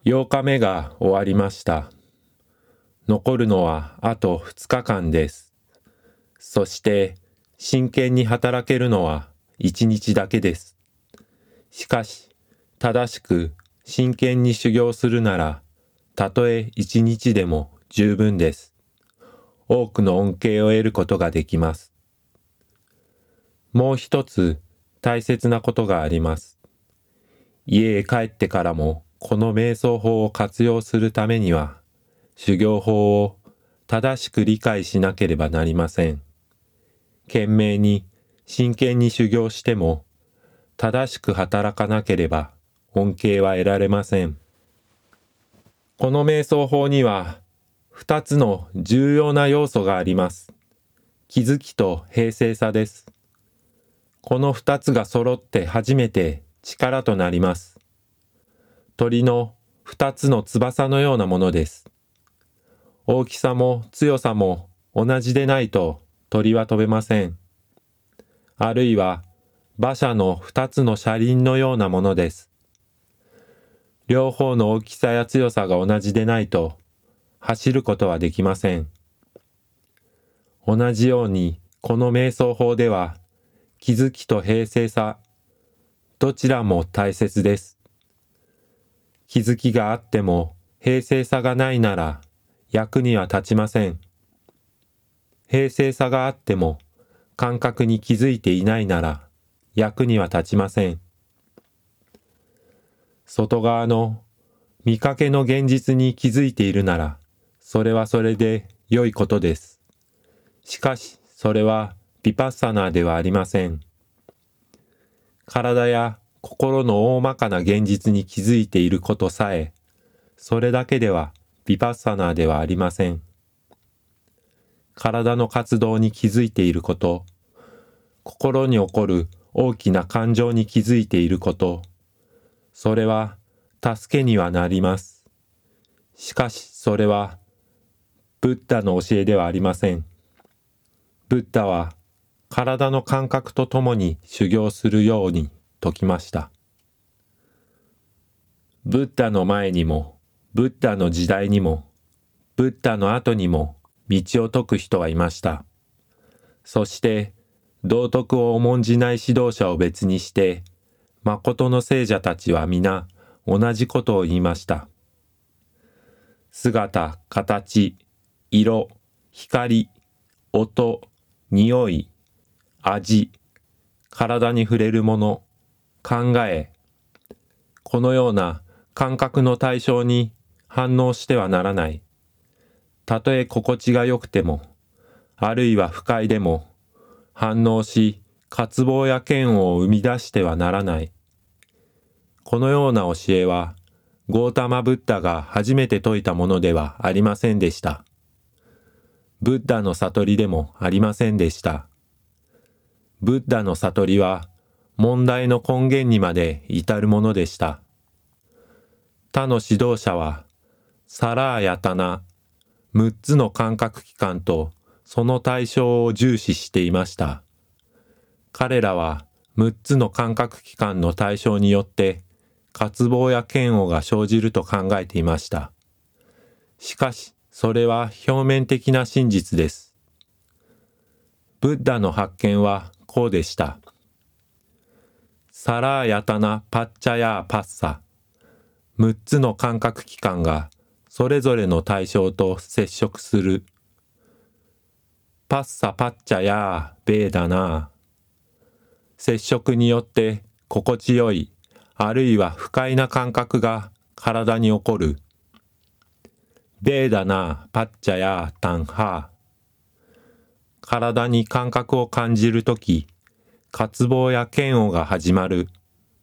8日目が終わりました。残るのはあと2日間です。そして真剣に働けるのは1日だけです。しかし、正しく真剣に修行するなら、たとえ1日でも十分です。多くの恩恵を得ることができます。もう一つ大切なことがあります。家へ帰ってからもこの瞑想法を活用するためには、修行法を正しく理解しなければなりません。懸命に真剣に修行しても、正しく働かなければ恩恵は得られません。この瞑想法には2つの重要な要素があります。気づきと平静さです。この2つが揃って初めて力となります。鳥の2つの翼のようなものです。大きさも強さも同じでないと鳥は飛べません。あるいは馬車の2つの車輪のようなものです。両方の大きさや強さが同じでないと走ることはできません。同じようにこの瞑想法では気づきと平静さ、どちらも大切です。気づきがあっても平静さがないなら役には立ちません。平静さがあっても感覚に気づいていないなら役には立ちません。外側の見かけの現実に気づいているならそれはそれで良いことです。しかしそれはヴィパッサナーではありません。体や心の大まかな現実に気づいていることさえ、それだけではヴィパッサナーではありません。体の活動に気づいていること、心に起こる大きな感情に気づいていること、それは助けにはなります。しかしそれはブッダの教えではありません。ブッダは体の感覚とともに修行するように説きました。ブッダの前にも、ブッダの時代にも、ブッダの後にも道を説く人はいました。そして道徳を重んじない指導者を別にして、誠の聖者たちは皆同じことを言いました。姿、形、色、光、音、匂い、味、体に触れるもの、考え、このような感覚の対象に反応してはならない。たとえ心地が良くても、あるいは不快でも、反応し、渇望や嫌悪を生み出してはならない。このような教えは、ゴータマ・ブッダが初めて説いたものではありませんでした。ブッダの悟りでもありませんでした。ブッダの悟りは、問題の根源にまで至るものでした。他の指導者は、サラーヤタナ、6つの感覚器官とその対象を重視していました。彼らは6つの感覚器官の対象によって渇望や嫌悪が生じると考えていました。しかし、それは表面的な真実です。ブッダの発見はこうでした。サラーヤタナパッチャヤーパッサ。6つの感覚器官がそれぞれの対象と接触する。パッサパッチャヤーベーダナー。接触によって心地よい、あるいは不快な感覚が体に起こる。ベーダナーパッチャヤータンハー。体に感覚を感じるとき、渇望や嫌悪が始まる。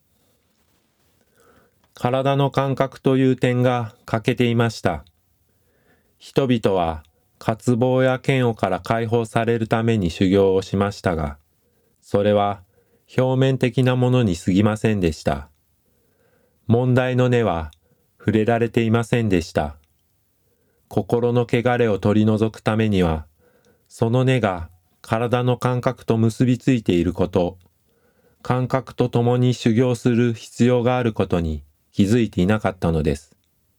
体の感覚という点が欠けていました。人々は渇望や嫌悪から解放されるために修行をしましたが、それは表面的なものに過ぎませんでした。問題の根は触れられていませんでした。心の汚れを取り除くためには、その根が体の感覚と結びついていること、感覚と共に修行する必要があることに気づいていなかったのです。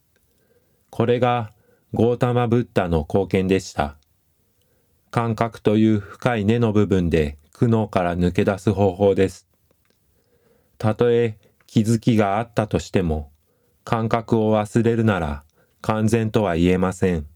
これがゴータマ・ブッダの貢献でした。感覚という深い根の部分で苦悩から抜け出す方法です。たとえ気づきがあったとしても、感覚を忘れるなら完全とは言えません。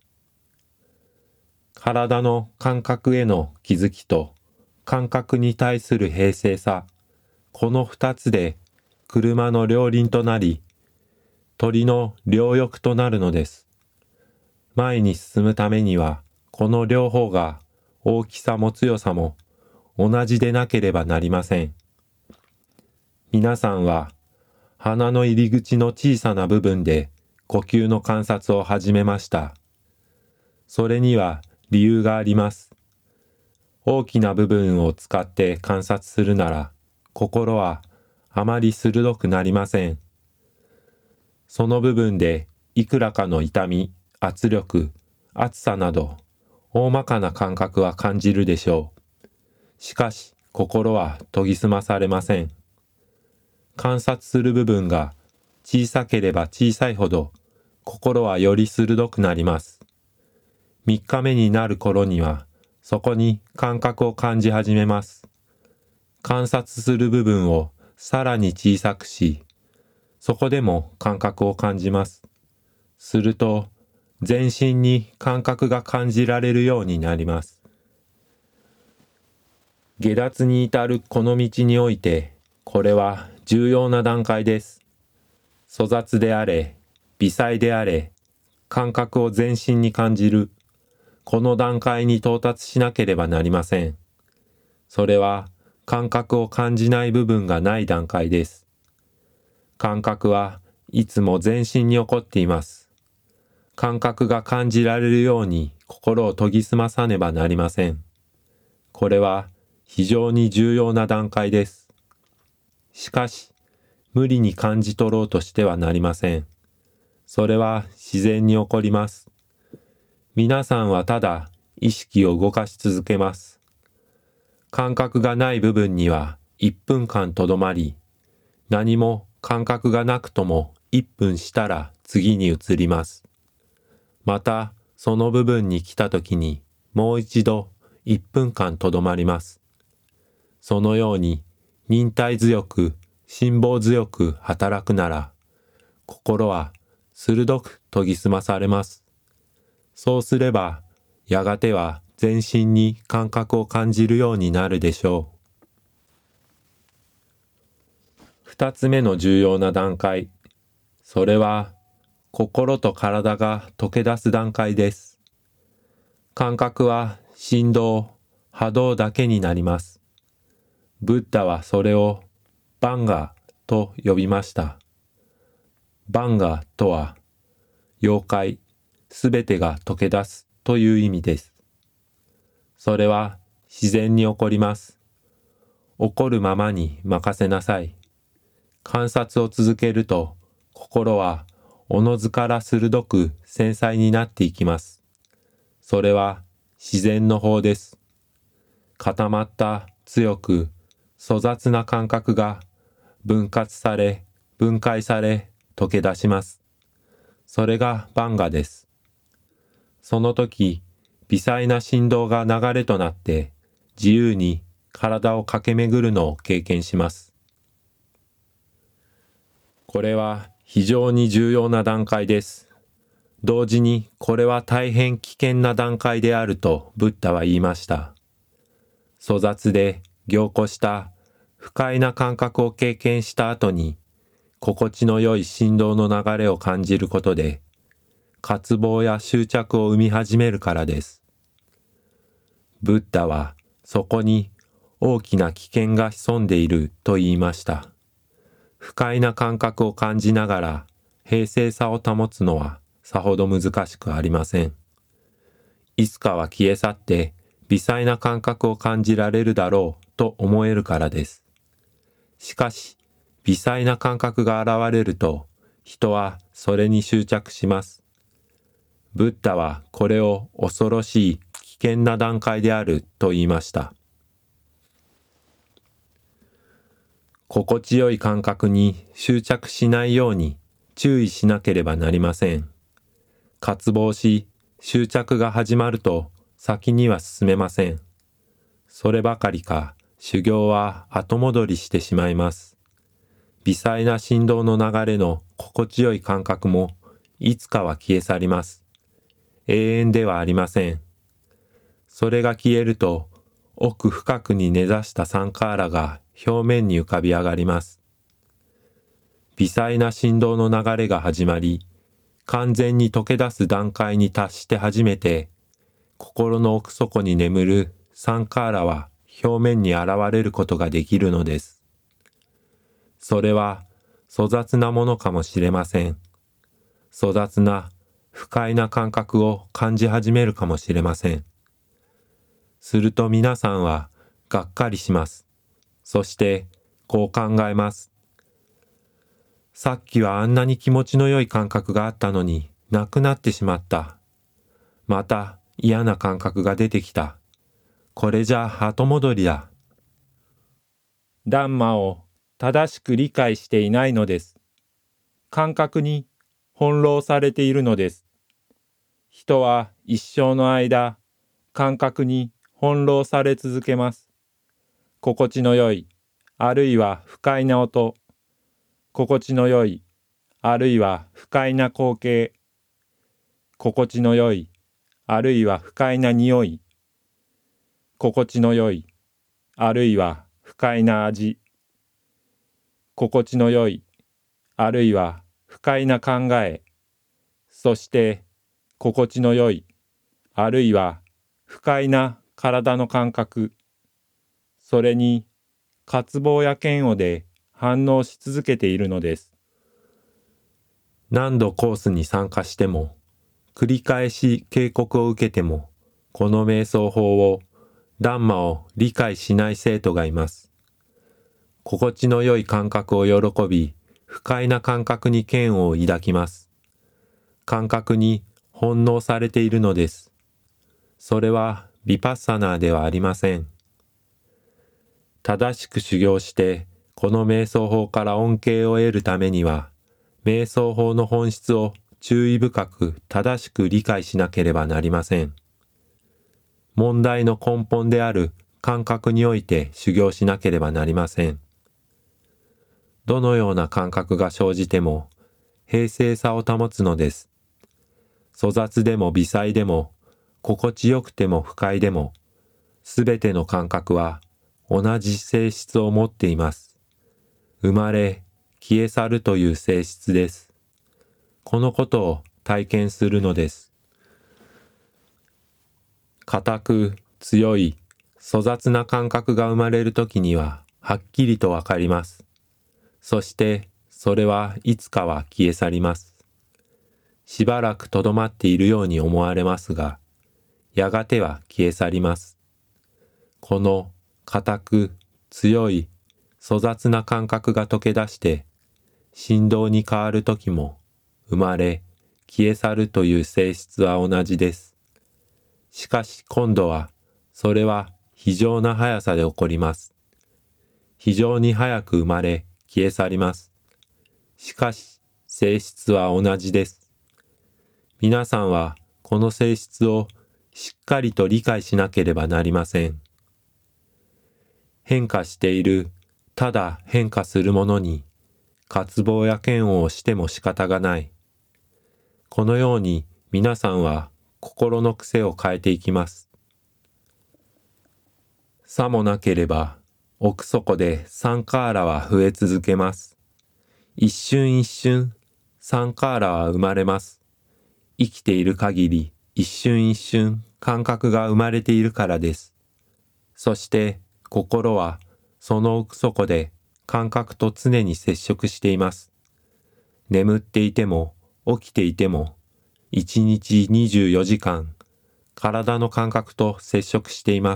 体の感覚への気づきと感覚に対する平静さ、この二つで車の両輪となり、鳥の両翼となるのです。前に進むためには、この両方が大きさも強さも同じでなければなりません。皆さんは鼻の入り口の小さな部分で呼吸の観察を始めました。それには理由があります。大きな部分を使って観察するなら、心はあまり鋭くなりません。その部分でいくらかの痛み、圧力、熱さなど、大まかな感覚は感じるでしょう。しかし、心は研ぎ澄まされません。観察する部分が小さければ小さいほど、心はより鋭くなります。3日目になる頃には、そこに感覚を感じ始めます。観察する部分をさらに小さくし、そこでも感覚を感じます。すると、全身に感覚が感じられるようになります。下脱に至るこの道において、これは重要な段階です。粗雑であれ、微細であれ、感覚を全身に感じる。この段階に到達しなければなりません。それは感覚を感じない部分がない段階です。感覚はいつも全身に起こっています。感覚が感じられるように心を研ぎ澄まさねばなりません。これは非常に重要な段階です。しかし、無理に感じ取ろうとしてはなりません。それは自然に起こります。皆さんはただ意識を動かし続けます。感覚がない部分には1分間とどまり、何も感覚がなくとも1分したら次に移ります。またその部分に来たときにもう一度1分間とどまります。そのように忍耐強く辛抱強く働くなら、心は鋭く研ぎ澄まされます。そうすれば、やがては全身に感覚を感じるようになるでしょう。二つ目の重要な段階、それは心と体が溶け出す段階です。感覚は振動、波動だけになります。ブッダはそれをバンガと呼びました。バンガとは、妖怪、すべてが溶け出すという意味です。それは自然に起こります。起こるままに任せなさい。観察を続けると、心はおのずから鋭く繊細になっていきます。それは自然の法です。固まった強く粗雑な感覚が分割され、分解され、溶け出します。それがバンガです。その時、微細な振動が流れとなって自由に体を駆け巡るのを経験します。これは非常に重要な段階です。同時にこれは大変危険な段階であるとブッダは言いました。粗雑で凝固した不快な感覚を経験した後に心地の良い振動の流れを感じることで渇望や執着を生み始めるからです。ブッダはそこに大きな危険が潜んでいると言いました。不快な感覚を感じながら平静さを保つのはさほど難しくありません。いつかは消え去って微細な感覚を感じられるだろうと思えるからです。しかし、微細な感覚が現れると人はそれに執着します。ブッダはこれを恐ろしい危険な段階であると言いました。心地よい感覚に執着しないように注意しなければなりません。 渇望し、執着が始まると先には進めません。そればかりか、修行は後戻りしてしまいます。微細な振動の流れの心地よい感覚もいつかは消え去ります。永遠ではありません。それが消えると、奥深くに根ざしたサンカーラが表面に浮かび上がります。微細な振動の流れが始まり、完全に溶け出す段階に達して初めて、心の奥底に眠るサンカーラは表面に現れることができるのです。それは粗雑なものかもしれません。粗雑な不快な感覚を感じ始めるかもしれません。すると皆さんはがっかりします。そしてこう考えます。さっきはあんなに気持ちの良い感覚があったのになくなってしまった。また嫌な感覚が出てきた。これじゃ後戻りだ。ダンマを正しく理解していないのです。感覚に翻弄されているのです。人は一生の間、感覚に翻弄され続けます。心地の良い、あるいは不快な音、心地の良い、あるいは不快な光景、心地の良い、あるいは不快な匂い、心地の良い、あるいは不快な味、心地の良い、あるいは不快な考え、そして心地の良い、あるいは不快な体の感覚、それに渇望や嫌悪で反応し続けているのです。何度コースに参加しても、繰り返し警告を受けても、この瞑想法を、ダンマを理解しない生徒がいます。心地の良い感覚を喜び、不快な感覚に嫌悪を抱きます。感覚に翻弄されているのです。それはヴィパッサナーではありません。正しく修行して、この瞑想法から恩恵を得るためには、瞑想法の本質を注意深く正しく理解しなければなりません。問題の根本である感覚において修行しなければなりません。どのような感覚が生じても、平静さを保つのです。粗雑でも微細でも、心地よくても不快でも、すべての感覚は同じ性質を持っています。生まれ、消え去るという性質です。このことを体験するのです。固く、強い、粗雑な感覚が生まれるときには、はっきりとわかります。そして、それはいつかは消え去ります。しばらくとどまっているように思われますが、やがては消え去ります。この固く、強い、粗雑な感覚が溶け出して、振動に変わるときも、生まれ、消え去るという性質は同じです。しかし今度は、それは非常な速さで起こります。非常に早く生まれ、消え去ります。しかし、性質は同じです。皆さんは、この性質をしっかりと理解しなければなりません。変化している、ただ変化するものに、渇望や嫌悪をしても仕方がない。このように皆さんは心の癖を変えていきます。さもなければ、奥底でサンカーラは増え続けます。一瞬一瞬、サンカーラは生まれます。生きている限り、一瞬一瞬、感覚が生まれているからです。そして、心は、その奥底で感覚と常に接触しています。眠っていても、起きていても、1日24時間、体の感覚と接触しています。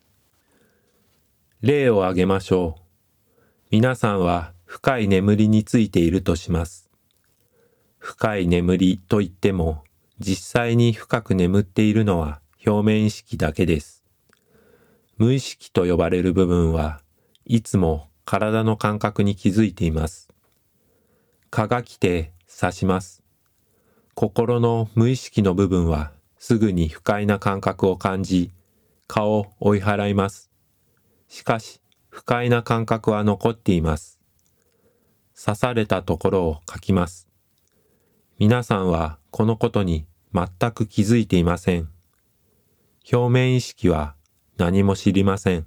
例を挙げましょう。皆さんは深い眠りについているとします。深い眠りと言っても、実際に深く眠っているのは表面意識だけです。無意識と呼ばれる部分はいつも体の感覚に気づいています。蚊が来て刺します。 心の無意識の部分はすぐに不快な感覚を感じ、蚊を追い払います。しかし、不快な感覚は残っています。刺されたところをかきます。皆さんはこのことに全く気づいていません。表面意識は何も知りません。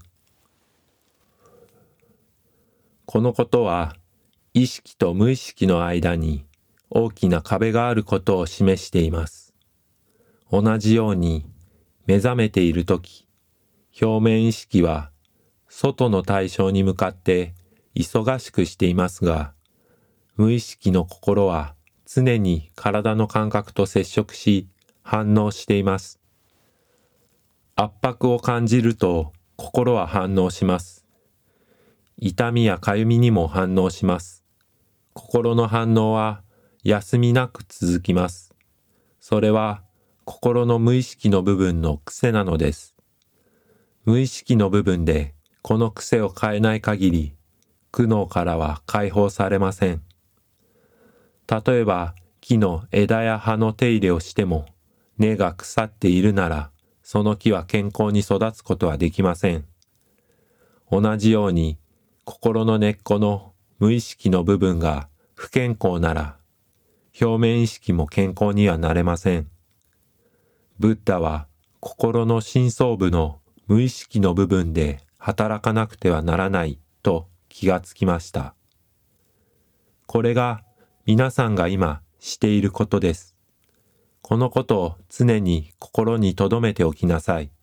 このことは意識と無意識の間に大きな壁があることを示しています。同じように目覚めているとき、表面意識は外の対象に向かって忙しくしていますが、無意識の心は常に体の感覚と接触し反応しています。圧迫を感じると心は反応します。痛みやかゆみにも反応します。心の反応は休みなく続きます。それは心の無意識の部分の癖なのです。無意識の部分でこの癖を変えない限り、苦悩からは解放されません。例えば木の枝や葉の手入れをしても根が腐っているなら、その木は健康に育つことはできません。同じように心の根っこの無意識の部分が不健康なら、表面意識も健康にはなれません。ブッダは心の深層部の無意識の部分で働かなくてはならないと気がつきました。これが皆さんが今していることです。このことを常に心に留めておきなさい。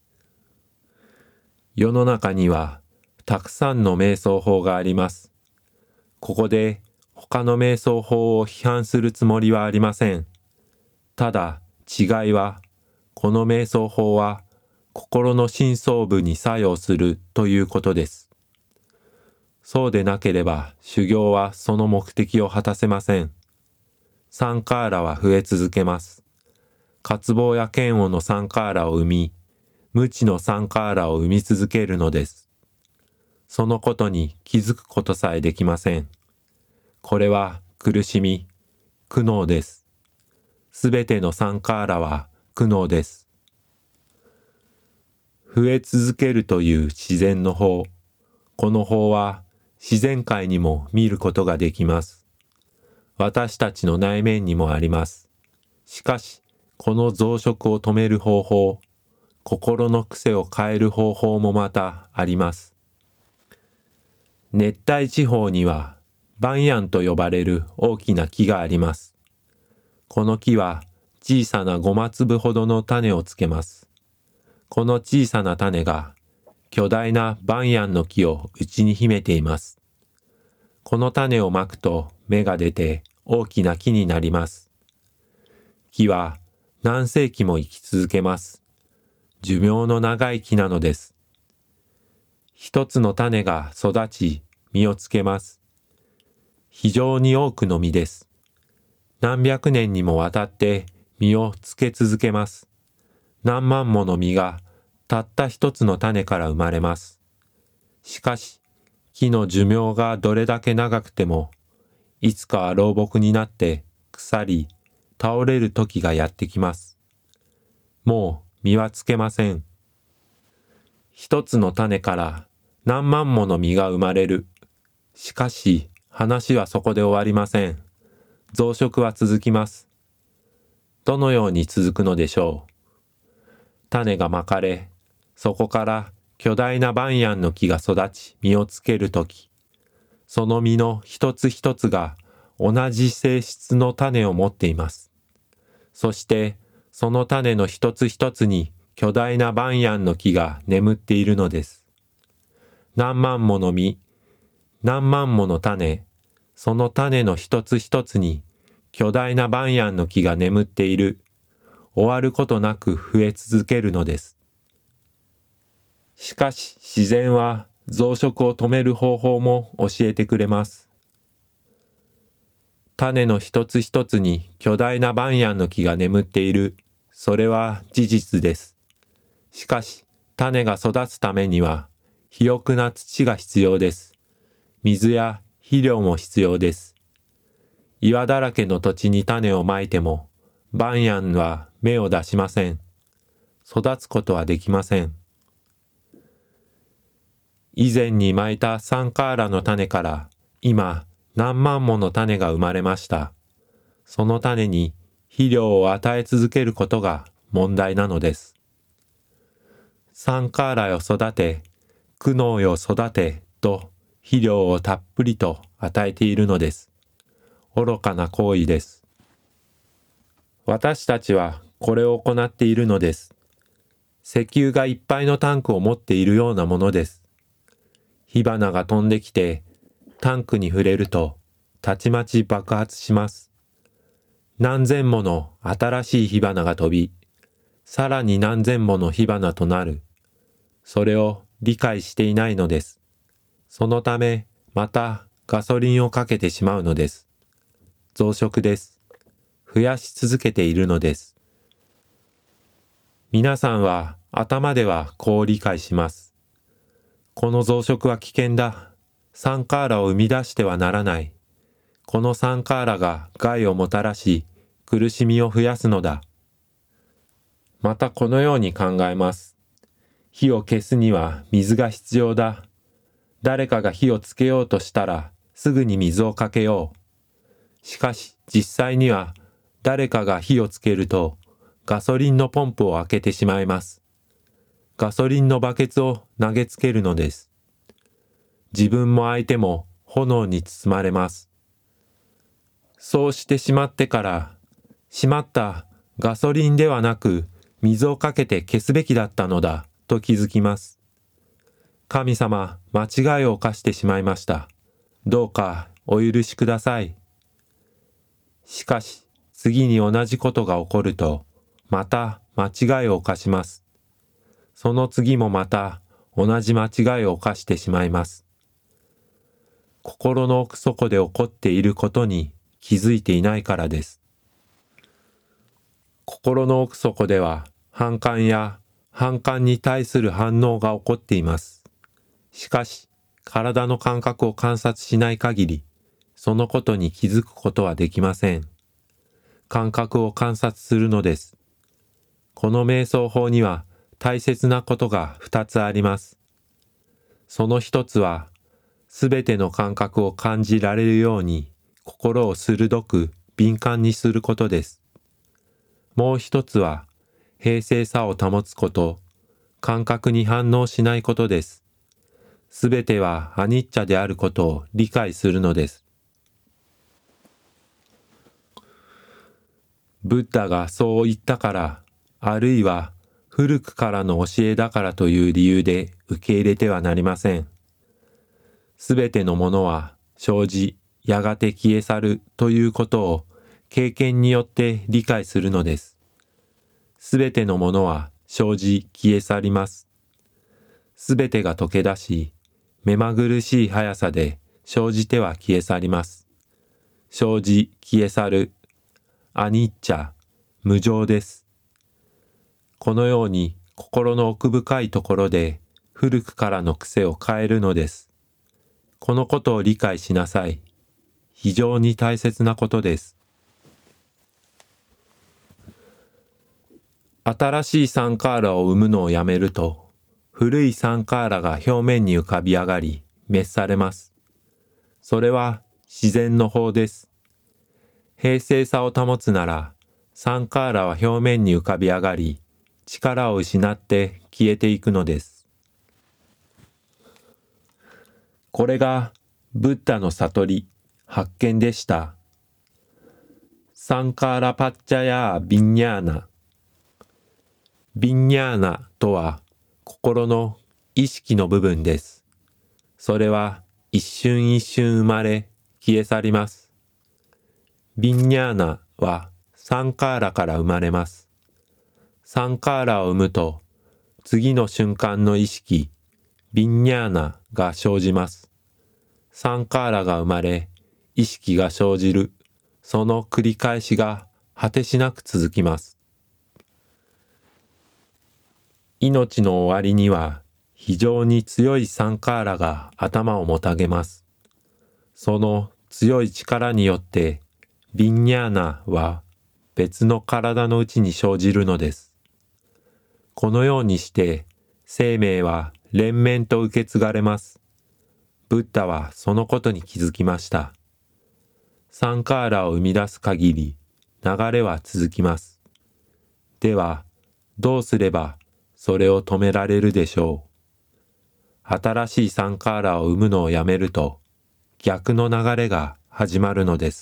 世の中にはたくさんの瞑想法があります。ここで他の瞑想法を批判するつもりはありません。ただ違いは、この瞑想法は心の深層部に作用するということです。そうでなければ修行はその目的を果たせません。サンカーラは増え続けます。渇望や嫌悪のサンカーラを生み、無知のサンカーラを生み続けるのです。そのことに気づくことさえできません。これは苦しみ、苦悩です。すべてのサンカーラは苦悩です。増え続けるという自然の法。この法は自然界にも見ることができます。私たちの内面にもあります。しかし、この増殖を止める方法、心の癖を変える方法もまたあります。熱帯地方にはバンヤンと呼ばれる大きな木があります。この木は小さなゴマ粒ほどの種をつけます。この小さな種が巨大なバンヤンの木を内に秘めています。この種をまくと芽が出て大きな木になります。木は何世紀も生き続けます。寿命の長い木なのです。一つの種が育ち実をつけます。非常に多くの実です。何百年にもわたって実をつけ続けます。何万もの実がたった一つの種から生まれます。しかし、木の寿命がどれだけ長くても、いつかは老木になって腐り、倒れる時がやってきます。もう実はつけません。一つの種から何万もの実が生まれる。しかし、話はそこで終わりません。増殖は続きます。どのように続くのでしょう。種がまかれ、そこから巨大なバンヤンの木が育ち実をつけるとき、その実の一つ一つが同じ性質の種を持っています。そしてその種の一つ一つに巨大なバンヤンの木が眠っているのです。何万もの実、何万もの種、その種の一つ一つに巨大なバンヤンの木が眠っている。終わることなく増え続けるのです。しかし自然は増殖を止める方法も教えてくれます。種の一つ一つに巨大なバンヤンの木が眠っている。それは事実です。しかし種が育つためには肥沃な土が必要です。水や肥料も必要です。岩だらけの土地に種をまいてもバンヤンは芽を出しません。育つことはできません。以前に蒔いたサンカーラの種から今何万もの種が生まれました。その種に肥料を与え続けることが問題なのです。サンカーラよ育て、苦悩よ育てと肥料をたっぷりと与えているのです。愚かな行為です。私たちはこれを行っているのです。石油がいっぱいのタンクを持っているようなものです。火花が飛んできてタンクに触れるとたちまち爆発します。何千もの新しい火花が飛び、さらに何千もの火花となる。それを理解していないのです。そのためまたガソリンをかけてしまうのです。増殖です。増やし続けているのです。皆さんは頭ではこう理解します。この増殖は危険だ。サンカーラを生み出してはならない。このサンカーラが害をもたらし、苦しみを増やすのだ。またこのように考えます。火を消すには水が必要だ。誰かが火をつけようとしたらすぐに水をかけよう。しかし実際には誰かが火をつけるとガソリンのポンプを開けてしまいます。ガソリンのバケツを投げつけるのです。自分も相手も炎に包まれます。そうしてしまってから、しまった、ガソリンではなく水をかけて消すべきだったのだと気づきます。神様、間違いを犯してしまいました。どうかお許しください。しかし、次に同じことが起こると、また間違いを犯します。その次もまた同じ間違いを犯してしまいます。心の奥底で起こっていることに気づいていないからです。心の奥底では反感や反感に対する反応が起こっています。しかし、体の感覚を観察しない限り、そのことに気づくことはできません。感覚を観察するのです。この瞑想法には大切なことが2つあります。その一つは、すべての感覚を感じられるように心を鋭く敏感にすることです。もう一つは、平静さを保つこと、感覚に反応しないことです。すべてはアニッチャであることを理解するのです。ブッダがそう言ったから、あるいは古くからの教えだからという理由で受け入れてはなりません。すべてのものは生じ、やがて消え去るということを経験によって理解するのです。すべてのものは生じ、消え去ります。すべてが溶け出し、目まぐるしい速さで生じては消え去ります。生じ、消え去る。アニッチャ、無常です。このように心の奥深いところで古くからの癖を変えるのです。このことを理解しなさい。非常に大切なことです。新しいサンカーラを生むのをやめると、古いサンカーラが表面に浮かび上がり、滅されます。それは自然の法です。平静さを保つなら、サンカーラは表面に浮かび上がり、力を失って消えていくのです。これがブッダの悟り、発見でした。サンカーラパッチャヤービンニャーナ。ビンニャーナとは心の意識の部分です。それは一瞬一瞬生まれ消え去ります。ビンニャーナはサンカーラから生まれます。サンカーラを生むと次の瞬間の意識、ビンニャーナが生じます。サンカーラが生まれ、意識が生じる。その繰り返しが果てしなく続きます。命の終わりには非常に強いサンカーラが頭をもたげます。その強い力によってビンニャーナは別の体のうちに生じるのです。このようにして生命は連綿と受け継がれます。ブッダはそのことに気づきました。サンカーラを生み出す限り流れは続きます。では、どうすればそれを止められるでしょう。新しいサンカーラを生むのをやめると逆の流れが始まるのです。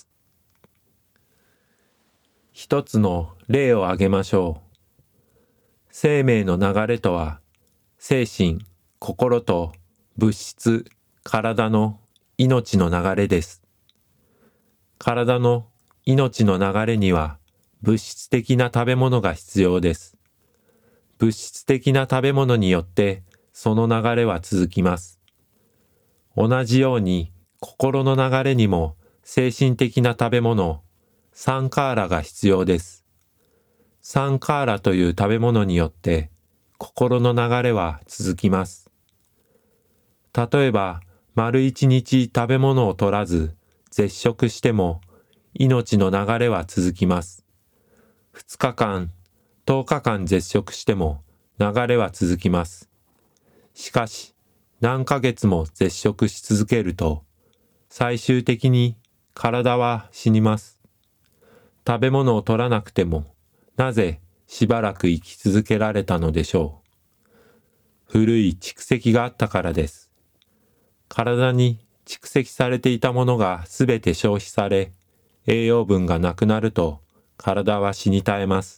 一つの例を挙げましょう。生命の流れとは、精神、心と物質、体の命の流れです。体の命の流れには物質的な食べ物が必要です。物質的な食べ物によってその流れは続きます。同じように心の流れにも精神的な食べ物、サンカーラが必要です。サンカーラという食べ物によって心の流れは続きます。例えば、丸一日食べ物を取らず絶食しても命の流れは続きます。2日間、10日間絶食しても流れは続きます。しかし、何ヶ月も絶食し続けると、最終的に体は死にます。食べ物を取らなくても、なぜしばらく生き続けられたのでしょう。古い蓄積があったからです。体に蓄積されていたものがすべて消費され、栄養分がなくなると体は死に絶えます。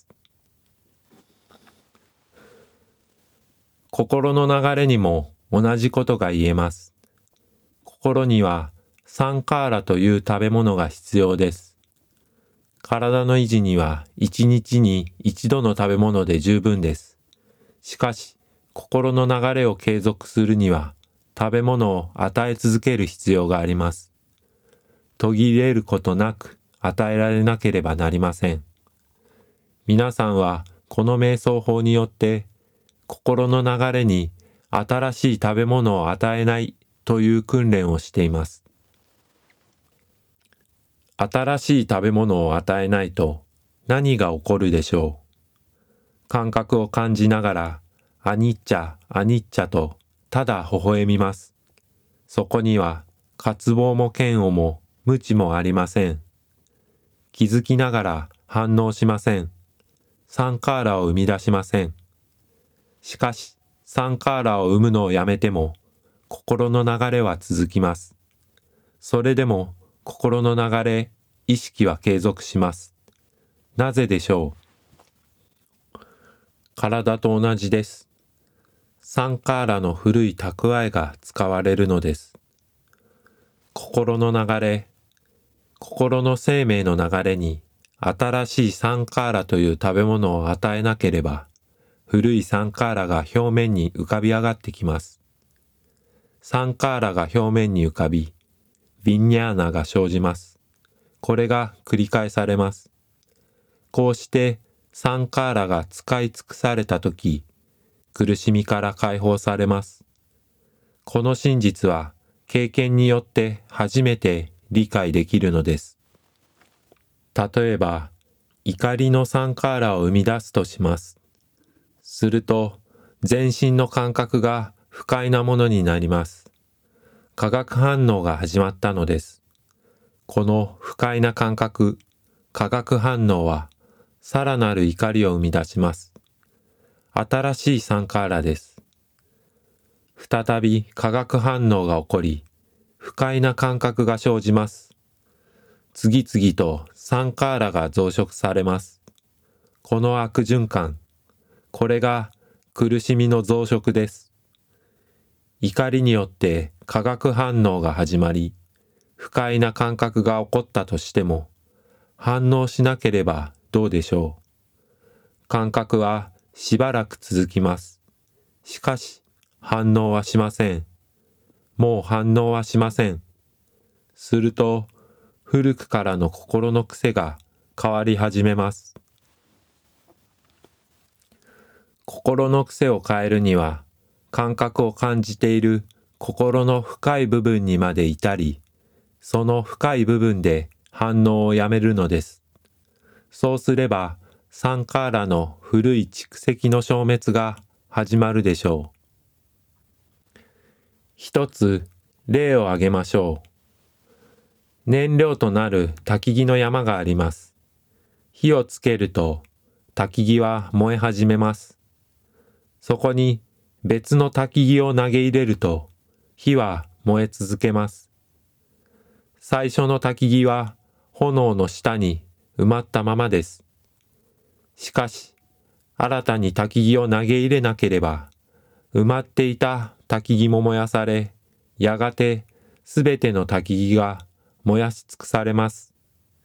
心の流れにも同じことが言えます。心にはサンカーラという食べ物が必要です。体の維持には一日に一度の食べ物で十分です。しかし、心の流れを継続するには食べ物を与え続ける必要があります。途切れることなく与えられなければなりません。皆さんはこの瞑想法によって心の流れに新しい食べ物を与えないという訓練をしています。新しい食べ物を与えないと何が起こるでしょう。感覚を感じながらアニッチャ、アニッチャとただ微笑みます。そこには渇望も嫌悪も無知もありません。気づきながら反応しません。サンカーラを生み出しません。しかし、サンカーラを生むのをやめても心の流れは続きます。それでも心の流れ、意識は継続します。なぜでしょう。体と同じです。サンカーラの古い蓄えが使われるのです。心の流れ、心の生命の流れに新しいサンカーラという食べ物を与えなければ、古いサンカーラが表面に浮かび上がってきます。サンカーラが表面に浮かび、ビンニャーナが生じます。これが繰り返されます。こうしてサンカーラが使い尽くされたとき、苦しみから解放されます。この真実は経験によって初めて理解できるのです。例えば、怒りのサンカーラを生み出すとします。すると、全身の感覚が不快なものになります。化学反応が始まったのです。この不快な感覚、化学反応は、さらなる怒りを生み出します。新しいサンカーラです。再び化学反応が起こり、不快な感覚が生じます。次々とサンカーラが増殖されます。この悪循環、これが苦しみの増殖です。怒りによって化学反応が始まり、不快な感覚が起こったとしても、反応しなければどうでしょう。感覚はしばらく続きます。しかし、反応はしません。もう反応はしません。すると、古くからの心の癖が変わり始めます。心の癖を変えるには、感覚を感じている心の深い部分にまで至り、その深い部分で反応をやめるのです。 そうすればサンカーラの古い蓄積の消滅が始まるでしょう。一つ例を挙げましょう。燃料となる焚き木の山があります。火をつけると焚き木は燃え始めます。そこに別の焚き木を投げ入れると火は燃え続けます。最初の焚き木は炎の下に埋まったままです。しかし、新たに焚き木を投げ入れなければ、埋まっていた焚き木も燃やされ、やがてすべての焚き木が燃やし尽くされます。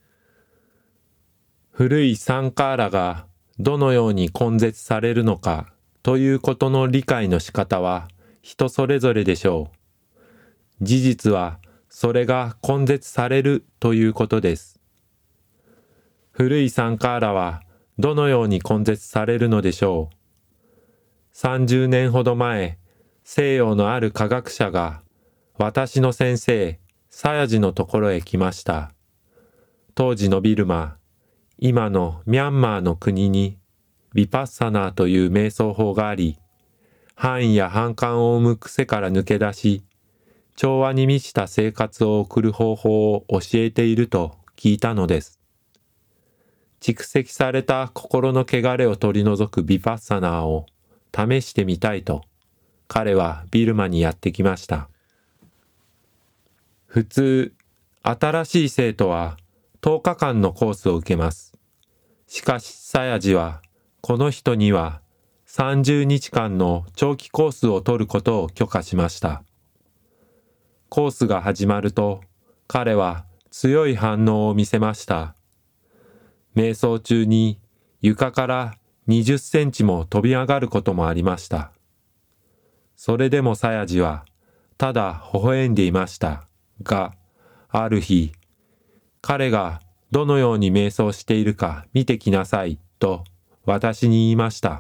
古いサンカーラがどのように根絶されるのかということの理解の仕方は人それぞれでしょう。事実はそれが根絶されるということです。古いサンカーラはどのように根絶されるのでしょう。30年ほど前、西洋のある科学者が私の先生、サヤジのところへ来ました。当時のビルマ、今のミャンマーの国にヴィパッサナーという瞑想法があり、範囲や反感を生む癖から抜け出し、調和に満ちた生活を送る方法を教えていると聞いたのです。蓄積された心の汚れを取り除くヴィパッサナーを試してみたいと、彼はビルマにやってきました。普通、新しい生徒は10日間のコースを受けます。しかし、サヤジは、この人には30日間の長期コースを取ることを許可しました。コースが始まると、彼は強い反応を見せました。瞑想中に床から20センチも飛び上がることもありました。それでもサヤジはただ微笑んでいましたが、ある日、彼がどのように瞑想しているか見てきなさいと私に言いました。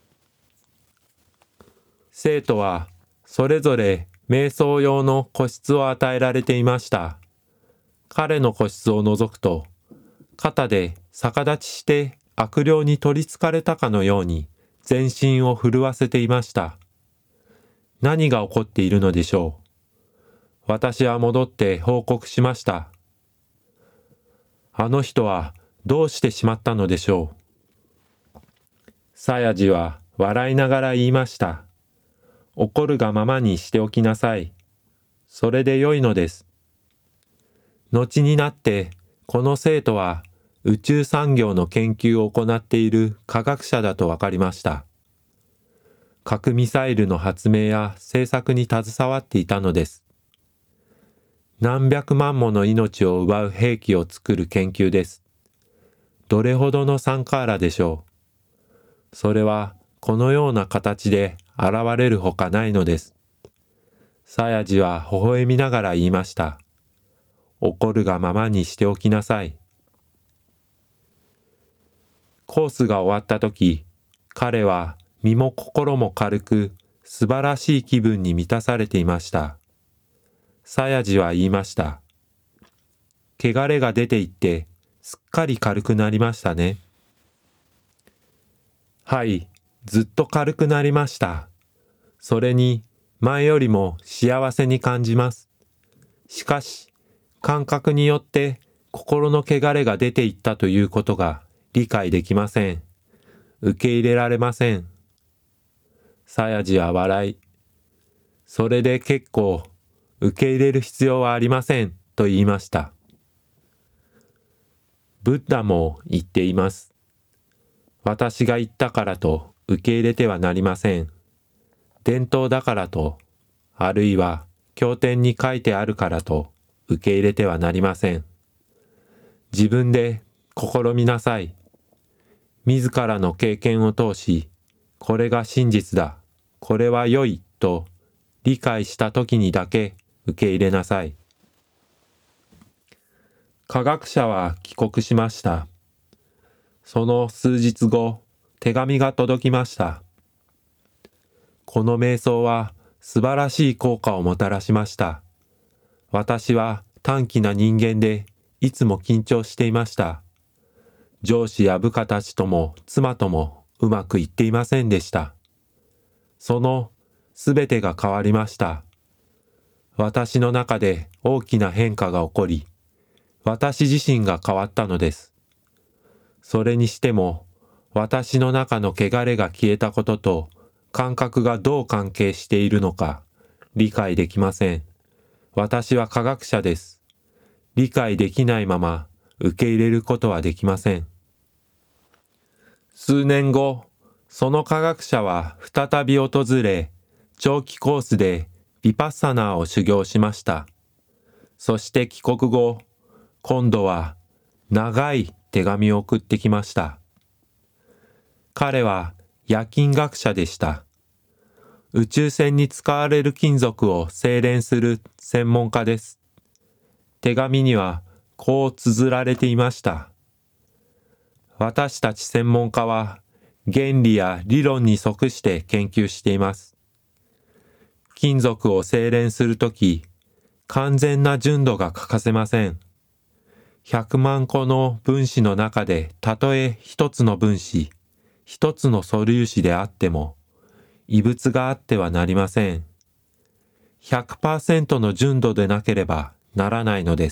生徒はそれぞれ瞑想用の個室を与えられていました。彼の個室を覗くと、肩で逆立ちして悪霊に取りつかれたかのように全身を震わせていました。何が起こっているのでしょう。私は戻って報告しました。あの人はどうしてしまったのでしょう。サヤジは笑いながら言いました。怒るがままにしておきなさい。それで良いのです。後になってこの生徒は宇宙産業の研究を行っている科学者だと分かりました。核ミサイルの発明や製作に携わっていたのです。何百万もの命を奪う兵器を作る研究です。どれほどのサンカーラでしょう。それはこのような形で現れるほかないのです。サヤジは微笑みながら言いました。怒るがままにしておきなさい。コースが終わったとき、彼は身も心も軽く素晴らしい気分に満たされていました。サヤジは言いました。汚れが出ていってすっかり軽くなりましたね。はい、ずっと軽くなりました。それに前よりも幸せに感じます。しかし、感覚によって心の汚れが出ていったということが理解できません。受け入れられません。サヤジは笑い、それで結構、受け入れる必要はありませんと言いました。ブッダも言っています。私が言ったからと受け入れてはなりません。伝統だからと、あるいは経典に書いてあるからと受け入れてはなりません。自分で試みなさい。自らの経験を通し、これが真実だ、これは良いと理解したときにだけ受け入れなさい。科学者は帰国しました。その数日後、手紙が届きました。この瞑想は素晴らしい効果をもたらしました。私は短気な人間でいつも緊張していました。 上司や部下たちとも妻ともうまくいっていませんでした。そのすべてが変わりました。私の中で大きな変化が起こり、私自身が変わったのです。それにしても、私の中の汚れが消えたことと感覚がどう関係しているのか理解できません。私は科学者です。理解できないまま受け入れることはできません。数年後、その科学者は再び訪れ、長期コースでヴィパッサナーを修行しました。そして帰国後、今度は長い手紙を送ってきました。彼は冶金学者でした。宇宙船に使われる金属を精錬する専門家です。手紙にはこう綴られていました。私たち専門家は原理や理論に即して研究しています。金属を精錬するとき、完全な純度が欠かせません。100万個の分子の中でたとえ一つの分子、一つの素粒子であっても、異物があってはなりません。100% の純度でなければならないのです。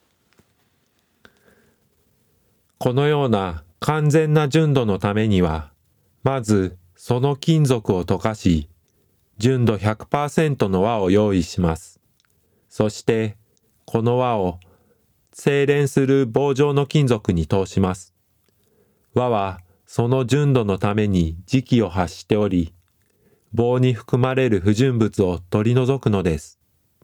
このような完全な純度のためには、まずその金属を溶かし、純度 100% の輪を用意します。そして、この輪を精錬する棒状の金属に通します。輪はその純度のために磁気を発しており、棒に含まれる不純物を取り除くのです。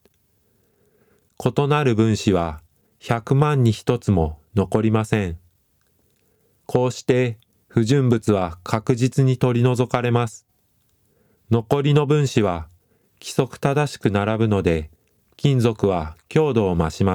異なる分子は100万に一つも残りません。こうして不純物は確実に取り除かれます。残りの分子は規則正しく並ぶので、金属は強度を増します。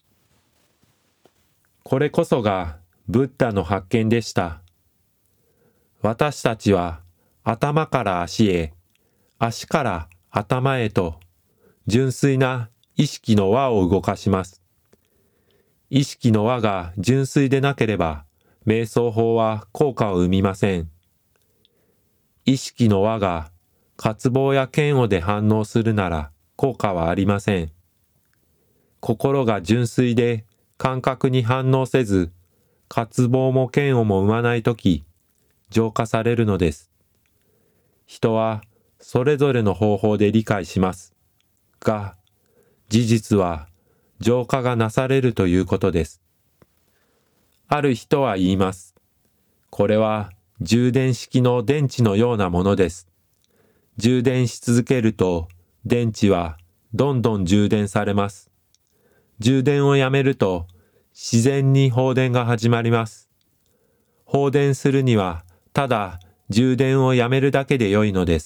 これこそがブッダの発見でした。私たちは頭から足へ、足から頭へと純粋な意識の輪を動かします。意識の輪が純粋でなければ、瞑想法は効果を生みません。意識の輪が渇望や嫌悪で反応するなら効果はありません。心が純粋で感覚に反応せず、渇望も嫌悪も生まないとき、浄化されるのです。人はそれぞれの方法で理解します。が、事実は浄化がなされるということです。ある人は言います。これは充電式の電池のようなものです。充電し続けると電池はどんどん充電されます。充電をやめると自然に放電が始まります。放電するにはただ充電をやめるだけで良いのです。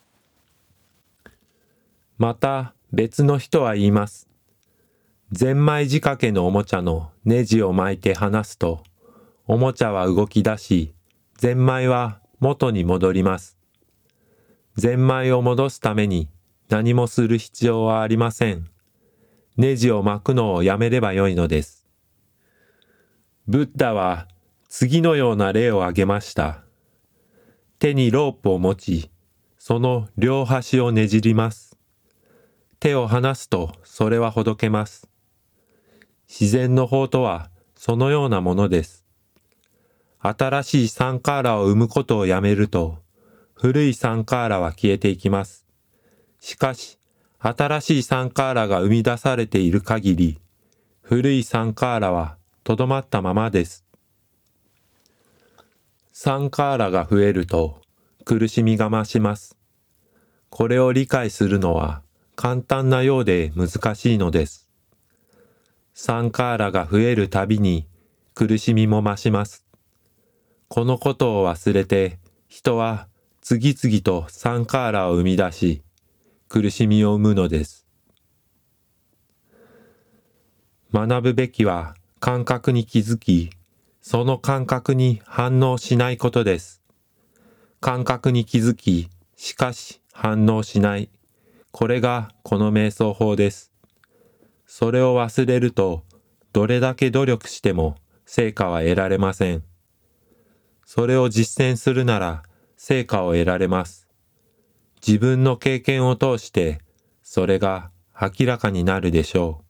また別の人は言います。ゼンマイ仕掛けのおもちゃのネジを巻いて離すと、おもちゃは動き出し、ゼンマイは元に戻ります。ゼンマイを戻すために何もする必要はありません。ネジを巻くのをやめればよいのです。ブッダは次のような例を挙げました。手にロープを持ち、その両端をねじります。手を離すとそれはほどけます。自然の法とはそのようなものです。新しいサンカーラを生むことをやめると、古いサンカーラは消えていきます。しかし、新しいサンカーラが生み出されている限り、古いサンカーラはとどまったままです。サンカーラが増えると苦しみが増します。これを理解するのは簡単なようで難しいのです。サンカーラが増えるたびに苦しみも増します。このことを忘れて人は次々とサンカーラを生み出し、苦しみを生むのです。学ぶべきは感覚に気づき、その感覚に反応しないことです。感覚に気づき、しかし反応しない。これがこの瞑想法です。それを忘れると、どれだけ努力しても成果は得られません。それを実践するなら成果を得られます。自分の経験を通してそれが明らかになるでしょ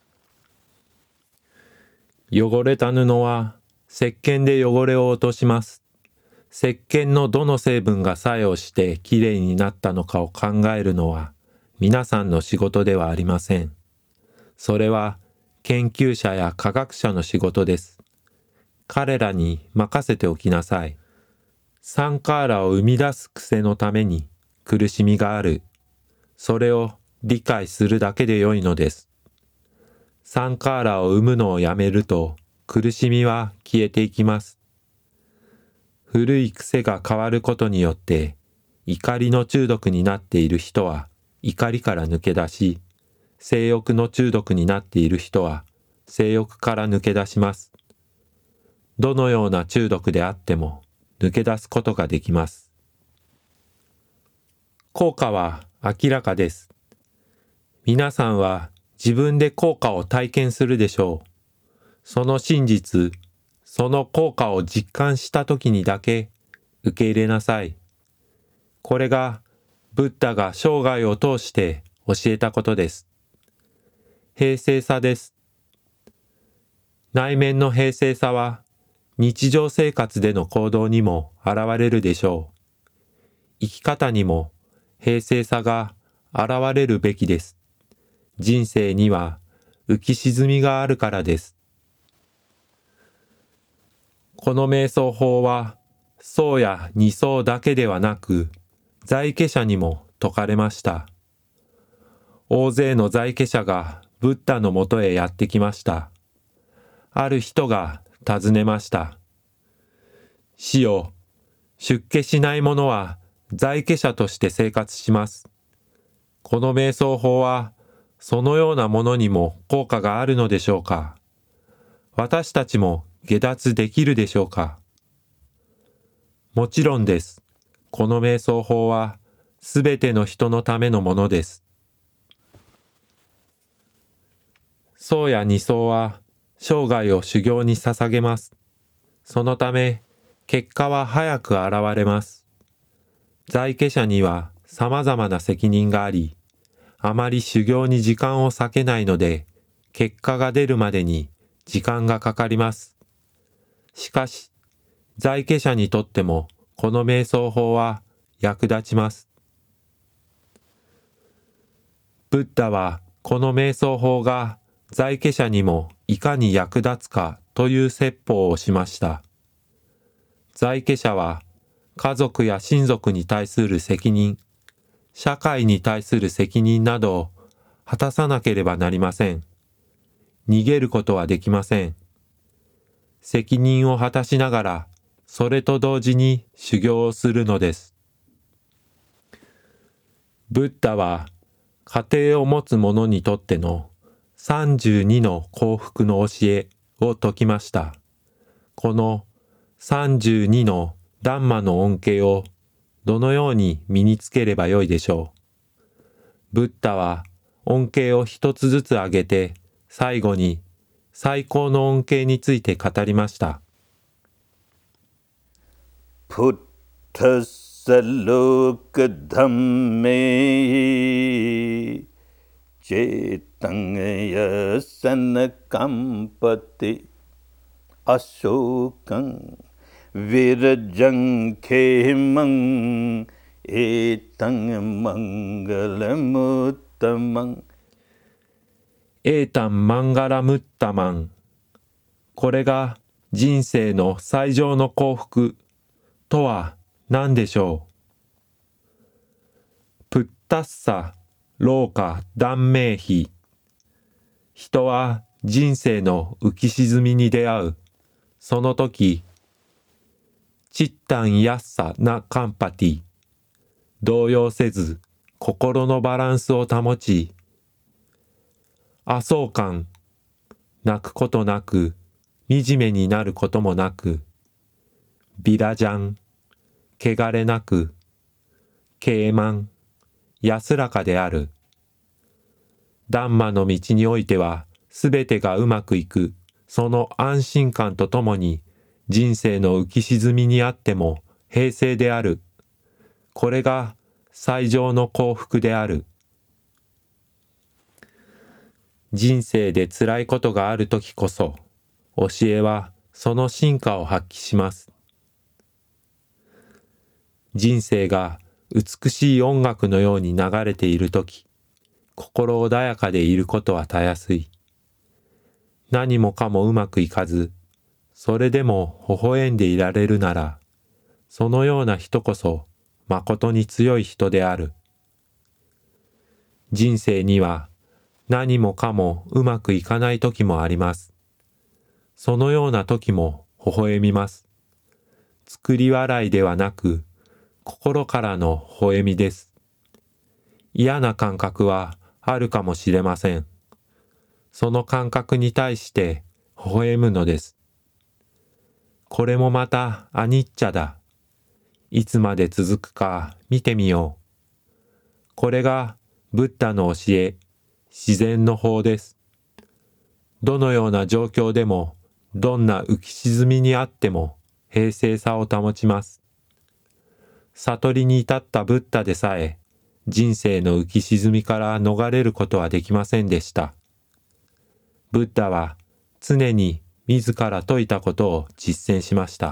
う。汚れた布は石鹸で汚れを落とします。石鹸のどの成分が作用してきれいになったのかを考えるのは皆さんの仕事ではありません。それは研究者や科学者の仕事です。彼らに任せておきなさい。サンカーラを生み出す癖のために苦しみがある。それを理解するだけでよいのです。サンカーラを生むのをやめると苦しみは消えていきます。古い癖が変わることによって怒りの中毒になっている人は怒りから抜け出し、性欲の中毒になっている人は性欲から抜け出します。どのような中毒であっても抜け出すことができます。効果は明らかです。皆さんは自分で効果を体験するでしょう。その真実、その効果を実感したときにだけ受け入れなさい。これがブッダが生涯を通して教えたことです。平静さです。内面の平静さは日常生活での行動にも現れるでしょう。生き方にも平静さが現れるべきです。人生には浮き沈みがあるからです。この瞑想法は僧や二僧だけではなく在家者にも説かれました。大勢の在家者がブッダのもとへやってきました。ある人が尋ねました。師よ、出家しない者は在家者として生活します。この瞑想法はそのようなものにも効果があるのでしょうか。私たちも下脱できるでしょうか。もちろんです。この瞑想法はすべての人のためのものです。僧や二僧は生涯を修行に捧げます。そのため結果は早く現れます。在家者には様々な責任があり、あまり修行に時間を割けないので、結果が出るまでに時間がかかります。しかし、在家者にとってもこの瞑想法は役立ちます。ブッダはこの瞑想法が在家者にもいかに役立つかという説法をしました。在家者は家族や親族に対する責任、社会に対する責任などを果たさなければなりません。逃げることはできません。責任を果たしながら、それと同時に修行をするのです。ブッダは家庭を持つ者にとっての32の幸福の教えを説きました。この32のダンマの恩恵をどのように身につければよいでしょう。ブッダは恩恵を一つずつ挙げて最後に最高の恩恵について語りました。 プッタサロカダンメチェタンヤサナカンパテアショカンヴィラジャンケマンエタンマンガラムッタマンエータンマンガラムッタマン。これが人生の最上の幸福とは何でしょう。プッタッサローカ断命比。人は人生の浮き沈みに出会う。その時、チッタンヤッサなカンパティ。動揺せず心のバランスを保ち、阿相感、泣くことなく、惨めになることもなく、ビラジャン、汚れなく、軽慢、安らかである。ダンマの道においては、すべてがうまくいく、 その安心感とともに人生の浮き沈みにあっても平静である。これが最上の幸福である。人生で辛いことがあるときこそ、教えはその真価を発揮します。人生が美しい音楽のように流れているとき、心穏やかでいることはたやすい。何もかもうまくいかず、それでも微笑んでいられるなら、そのような人こそ誠に強い人である。人生には何もかもうまくいかない時もあります。そのような時も微笑みます。作り笑いではなく、心からの微笑みです。嫌な感覚はあるかもしれません。その感覚に対して微笑むのです。これもまたアニッチャだ。いつまで続くか見てみよう。これがブッダの教え、自然の法です。どのような状況でも、どんな浮き沈みにあっても平静さを保ちます。悟りに至ったブッダでさえ、人生の浮き沈みから逃れることはできませんでした。ブッダは常に自ら説いたことを実践しました。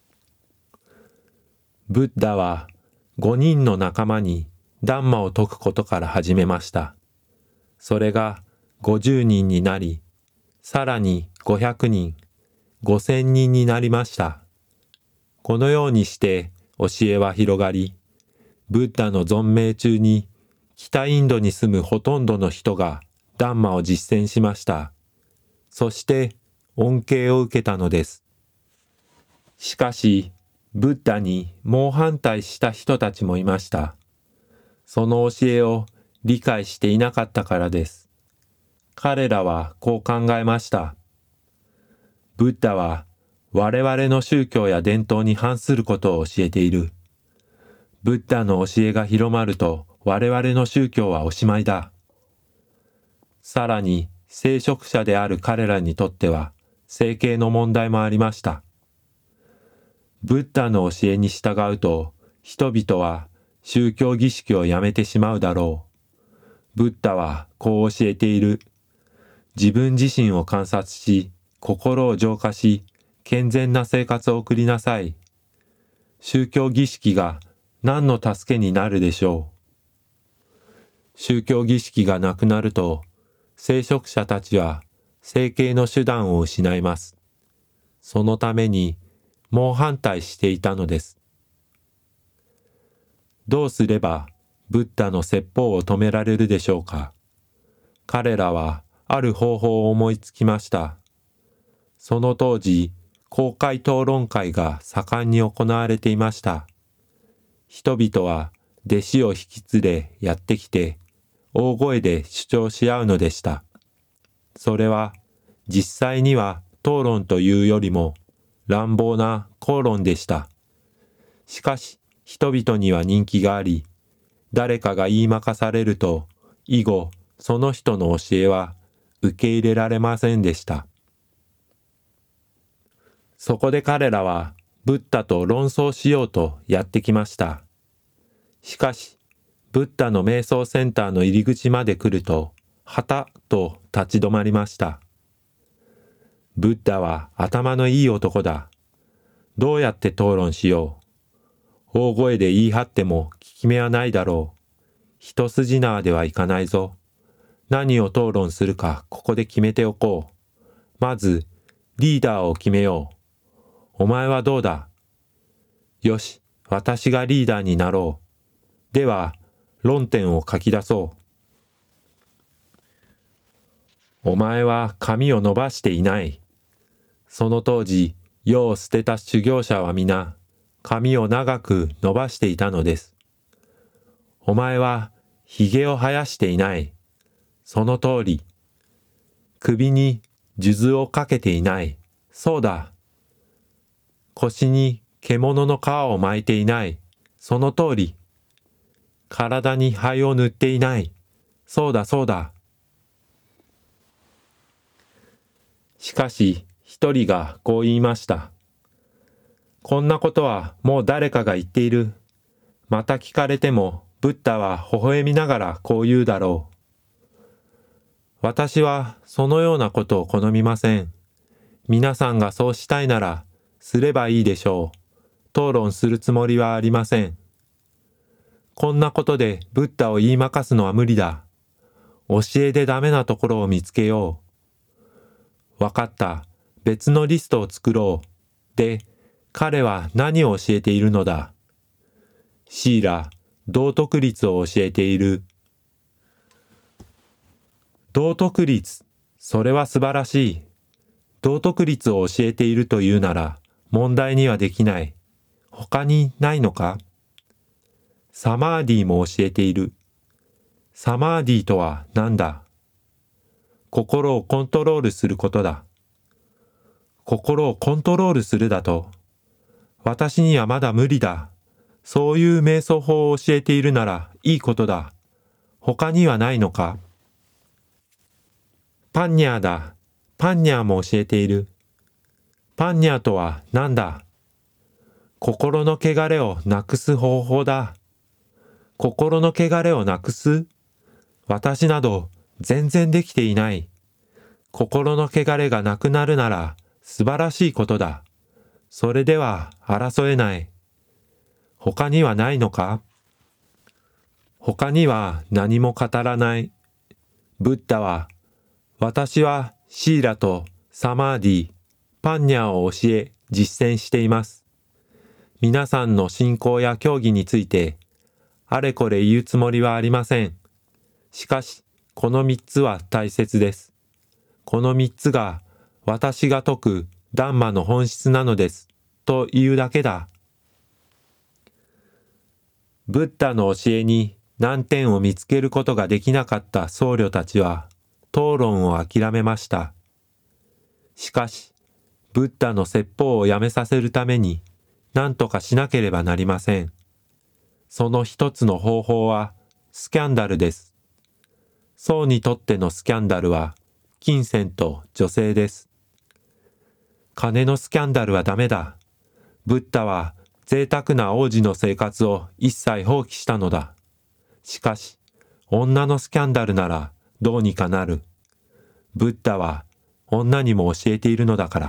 ブッダは5人の仲間にダンマを説くことから始めました。それが50人になり、さらに500人、5000人になりました。このようにして教えは広がり、ブッダの存命中に北インドに住むほとんどの人がダンマを実践しました。そして恩恵を受けたのです。しかし、ブッダに猛反対した人たちもいました。その教えを理解していなかったからです。彼らはこう考えました。ブッダは我々の宗教や伝統に反することを教えている。ブッダの教えが広まると我々の宗教はおしまいだ。さらに聖職者である彼らにとっては生計の問題もありました。ブッダの教えに従うと人々は宗教儀式をやめてしまうだろう。ブッダはこう教えている。自分自身を観察し、心を浄化し、健全な生活を送りなさい。宗教儀式が何の助けになるでしょう。宗教儀式がなくなると、聖職者たちは生計の手段を失います。そのために猛反対していたのです。どうすればブッダの説法を止められるでしょうか。彼らはある方法を思いつきました。その当時、公開討論会が盛んに行われていました。人々は弟子を引き連れやってきて、大声で主張し合うのでした。それは実際には討論というよりも乱暴な口論でした。しかし人々には人気があり、誰かが言いまかされると、以後その人の教えは受け入れられませんでした。そこで彼らはブッダと論争しようとやってきました。しかし、ブッダの瞑想センターの入り口まで来ると、はたと立ち止まりました。ブッダは頭のいい男だ。どうやって討論しよう。大声で言い張っても効き目はないだろう。一筋縄ではいかないぞ。何を討論するかここで決めておこう。まず、リーダーを決めよう。お前はどうだ？よし、私がリーダーになろう。では、論点を書き出そう。お前は髪を伸ばしていない。その当時、世を捨てた修行者は皆、髪を長く伸ばしていたのです。お前は、髭を生やしていない。その通り。首に数珠をかけていない。そうだ。腰に獣の皮を巻いていない。その通り。体に灰を塗っていない。そうだそうだ。 しかし一人がこう言いました。こんなことはもう誰かが言っている。また聞かれてもブッダは微笑みながらこう言うだろう。私はそのようなことを好みません。皆さんがそうしたいならすればいいでしょう。討論するつもりはありません。こんなことでブッダを言いまかすのは無理だ。教えでダメなところを見つけよう。わかった。別のリストを作ろう。で、彼は何を教えているのだ。シーラ、道徳律を教えている。道徳律、それは素晴らしい。道徳律を教えているというなら問題にはできない。他にないのか？サマーディも教えている。サマーディとは何だ？心をコントロールすることだ。心をコントロールするだと？私にはまだ無理だ。そういう瞑想法を教えているならいいことだ。他にはないのか？パンニャーだ。パンニャーも教えている。パンニャーとは何だ？心の汚れをなくす方法だ。心の汚れをなくす？私など全然できていない。心の汚れがなくなるなら素晴らしいことだ。それでは争えない。他にはないのか？他には何も語らない。ブッダは、私はシーラとサマーディ、パンニャーを教え実践しています。皆さんの信仰や教義について、あれこれ言うつもりはありません。しかし、この3つは大切です。この3つが私が説くダンマの本質なのです。というだけだ。ブッダの教えに難点を見つけることができなかった僧侶たちは討論を諦めました。しかし、ブッダの説法をやめさせるために何とかしなければなりません。その一つの方法はスキャンダルです。僧にとってのスキャンダルは金銭と女性です。金のスキャンダルはダメだ。ブッダは贅沢な王子の生活を一切放棄したのだ。しかし、女のスキャンダルならどうにかなる。ブッダは女にも教えているのだから。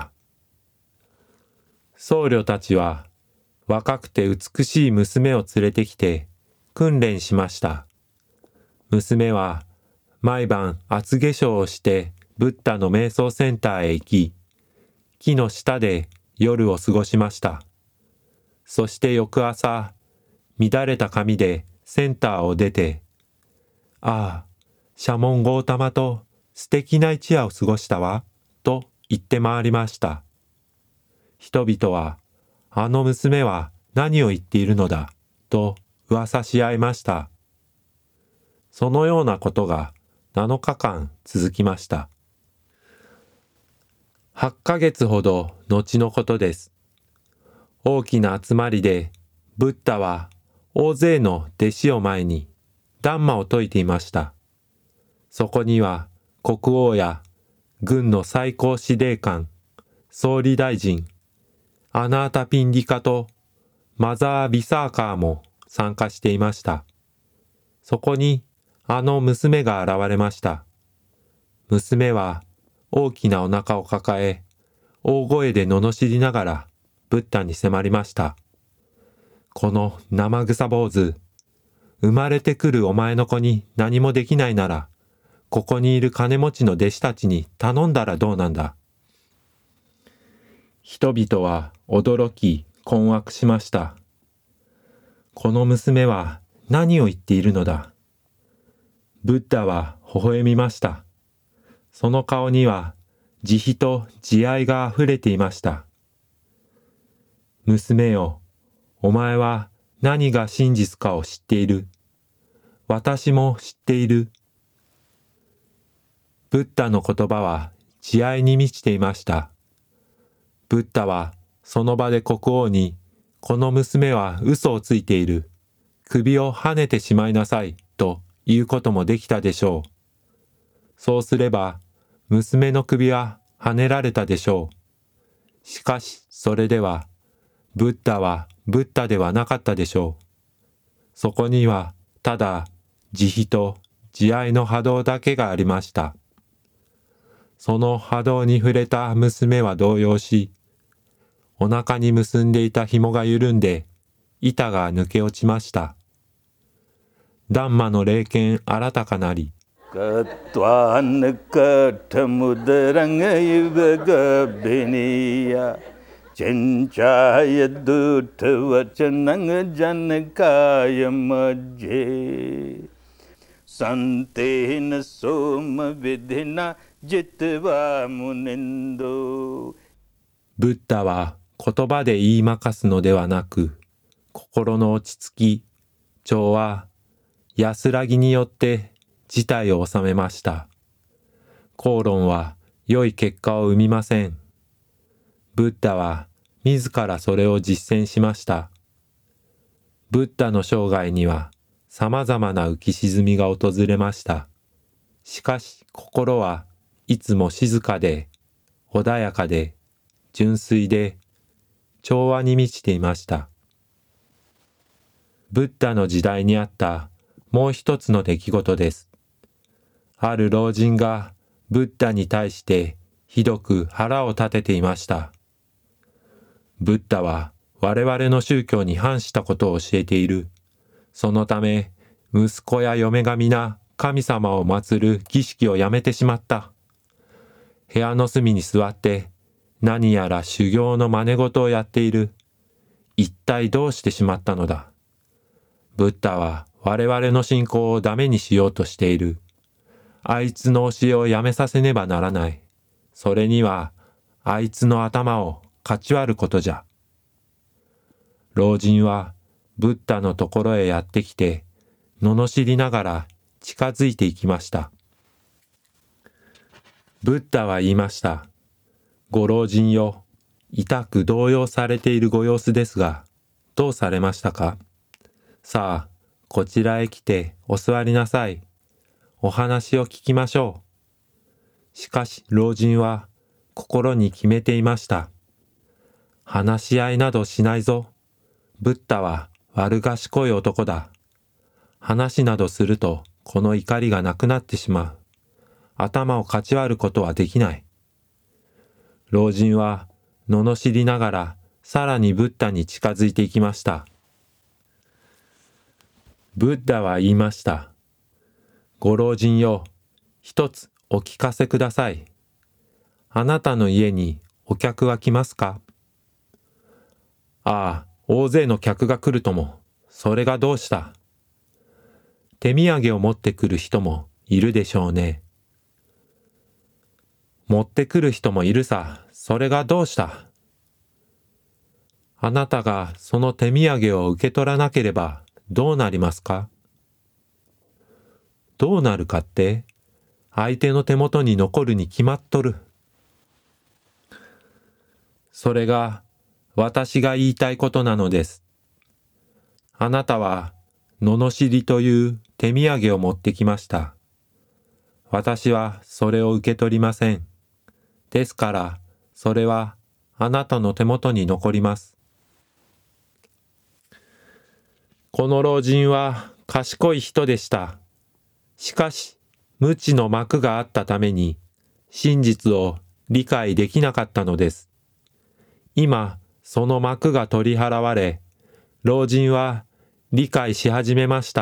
僧侶たちは若くて美しい娘を連れてきて訓練しました。娘は毎晩厚化粧をしてブッダの瞑想センターへ行き、木の下で夜を過ごしました。そして翌朝、乱れた髪でセンターを出て、ああ、シャモンゴータマと素敵な一夜を過ごしたわ、と言って回りました。人々は、あの娘は何を言っているのだ、と噂し合いました。そのようなことが7日間続きました。8ヶ月ほど後のことです。大きな集まりで、ブッダは大勢の弟子を前にダンマを説いていました。そこには国王や軍の最高司令官、総理大臣、アナータピンディカとマザー・ビサーカーも参加していました。そこにあの娘が現れました。娘は大きなお腹を抱え、大声で罵りながらブッダに迫りました。この生臭坊主、生まれてくるお前の子に何もできないなら、ここにいる金持ちの弟子たちに頼んだらどうなんだ。人々は驚き困惑しました。この娘は何を言っているのだ。ブッダは微笑みました。その顔には慈悲と慈愛があふれていました。娘よ、お前は何が真実かを知っている。私も知っている。ブッダの言葉は慈愛に満ちていました。ブッダはその場で国王に、この娘は嘘をついている。首をはねてしまいなさいと言うこともできたでしょう。そうすれば、娘の首は跳ねられたでしょう。しかしそれでは、ブッダはブッダではなかったでしょう。そこにはただ慈悲と慈愛の波動だけがありました。その波動に触れた娘は動揺し、お腹に結んでいた紐が緩んで、板が抜け落ちました。ダンマの霊剣新たかなり、 Katvan kathamudarang ivagabiniya Chenchaya dutavachanang janakaya majje Santena soma vidhina jitva munindo。 ブッダは言葉で言いまかすのではなく、心の落ち着き、調和、安らぎによって事態を収めました。口論は良い結果を生みません。ブッダは自らそれを実践しました。ブッダの生涯には様々な浮き沈みが訪れました。しかし心はいつも静かで、穏やかで、純粋で、調和に満ちていました。ブッダの時代にあったもう一つの出来事です。ある老人がブッダに対してひどく腹を立てていました。ブッダは我々の宗教に反したことを教えている。そのため息子や嫁が皆神様を祀る儀式をやめてしまった。部屋の隅に座って何やら修行の真似事をやっている。一体どうしてしまったのだ。ブッダは我々の信仰をダメにしようとしている。あいつの教えをやめさせねばならない。それにはあいつの頭をかち割ることじゃ。老人はブッダのところへやってきて、罵りながら近づいていきました。ブッダは言いました。ご老人よ、痛く動揺されているご様子ですが、どうされましたか？さあ、こちらへ来てお座りなさい。お話を聞きましょう。しかし老人は心に決めていました。話し合いなどしないぞ。ブッダは悪賢い男だ。話などするとこの怒りがなくなってしまう。頭をかち割ることはできない。老人は罵りながらさらにブッダに近づいていきました。ブッダは言いました。ご老人よ、一つお聞かせください。あなたの家にお客は来ますか？ああ、大勢の客が来るとも。それがどうした？手土産を持ってくる人もいるでしょうね。持ってくる人もいるさ。それがどうした？あなたがその手土産を受け取らなければどうなりますか？どうなるかって、相手の手元に残るに決まっとる。それが私が言いたいことなのです。あなたは罵りという手土産を持ってきました。私はそれを受け取りません。ですからそれはあなたの手元に残ります。この老人は賢い人でした。しかし、無知の膜があったために、真実を理解できなかったのです。今、その膜が取り払われ、老人は理解し始めました。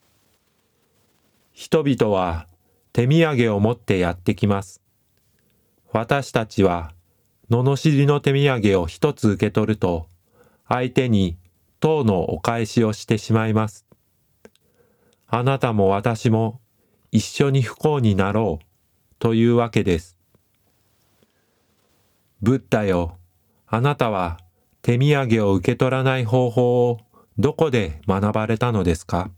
人々は手土産を持ってやってきます。私たちは、罵りの手土産を一つ受け取ると、相手に当のお返しをしてしまいます。あなたも私も一緒に不幸になろうというわけです。ブッダよ、あなたは手土産を受け取らない方法をどこで学ばれたのですか？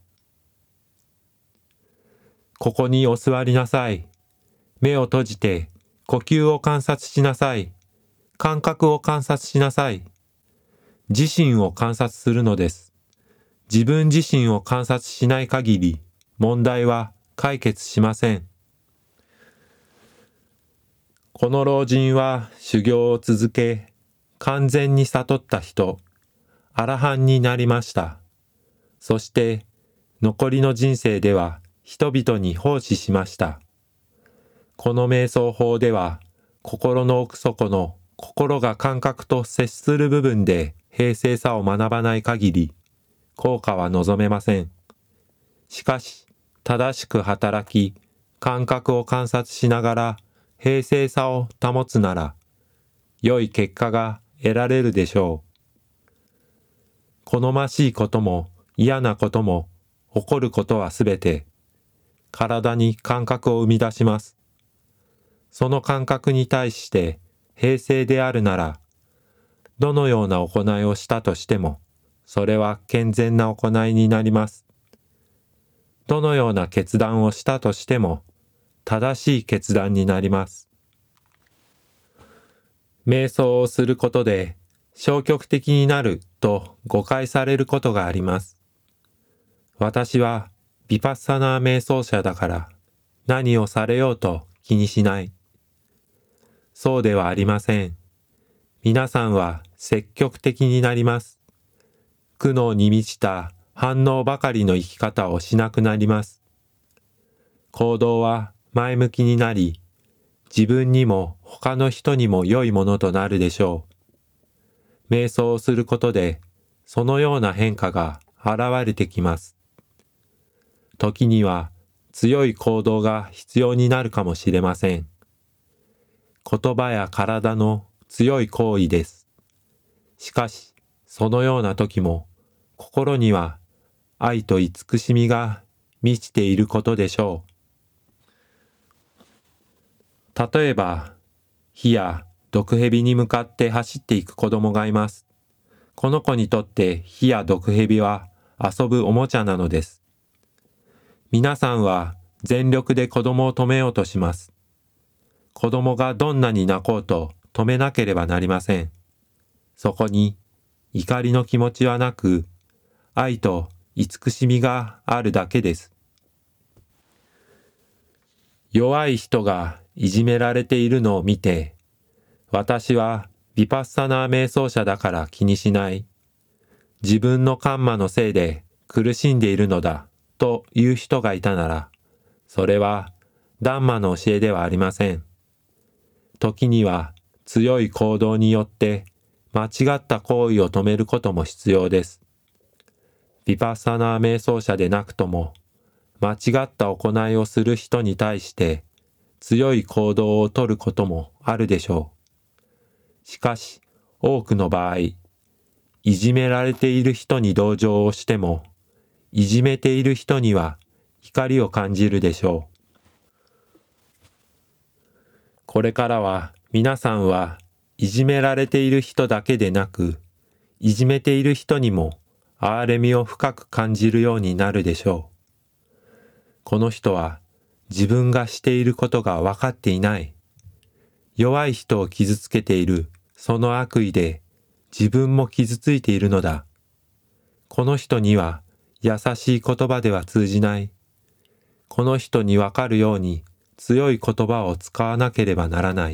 ここにお座りなさい。目を閉じて呼吸を観察しなさい。感覚を観察しなさい。自身を観察するのです。自分自身を観察しない限り、問題は解決しません。 この老人は修行を続け、完全に悟った人、アラハンになりました。そして残りの人生では人々に奉仕しました。この瞑想法では、心の奥底の心が感覚と接する部分で平静さを学ばない限り、効果は望めません。しかし、正しく働き、感覚を観察しながら平静さを保つなら、良い結果が得られるでしょう。好ましいことも嫌なことも起こることはすべて、体に感覚を生み出します。その感覚に対して平静であるなら、どのような行いをしたとしても、それは健全な行いになります。どのような決断をしたとしても、正しい決断になります。瞑想をすることで消極的になると誤解されることがあります。私はヴィパッサナー瞑想者だから何をされようと気にしない。そうではありません。皆さんは積極的になります。苦悩に満ちた反応ばかりの生き方をしなくなります。行動は前向きになり、自分にも他の人にも良いものとなるでしょう。瞑想をすることで、そのような変化が現れてきます。時には強い行動が必要になるかもしれません。言葉や体の強い行為です。しかし、そのような時も、心には愛と慈しみが満ちていることでしょう。例えば、火や毒蛇に向かって走っていく子供がいます。この子にとって火や毒蛇は遊ぶおもちゃなのです。皆さんは全力で子供を止めようとします。子供がどんなに泣こうと止めなければなりません。そこに怒りの気持ちはなく、愛と慈しみがあるだけです。弱い人がいじめられているのを見て、私はヴィパッサナー瞑想者だから気にしない。自分のカンマのせいで苦しんでいるのだという人がいたなら、それはダンマの教えではありません。時には強い行動によって間違った行為を止めることも必要です。ヴィパッサナー瞑想者でなくとも、間違った行いをする人に対して強い行動をとることもあるでしょう。しかし、多くの場合、いじめられている人に同情をしても、いじめている人には怒りを感じるでしょう。これからは皆さんはいじめられている人だけでなく、いじめている人にも憐れみを深く感じるようになるでしょう。この人は自分がしていることが分かっていない。弱い人を傷つけているその悪意で自分も傷ついているのだ。この人には優しい言葉では通じない。この人に分かるように強い言葉を使わなければならない。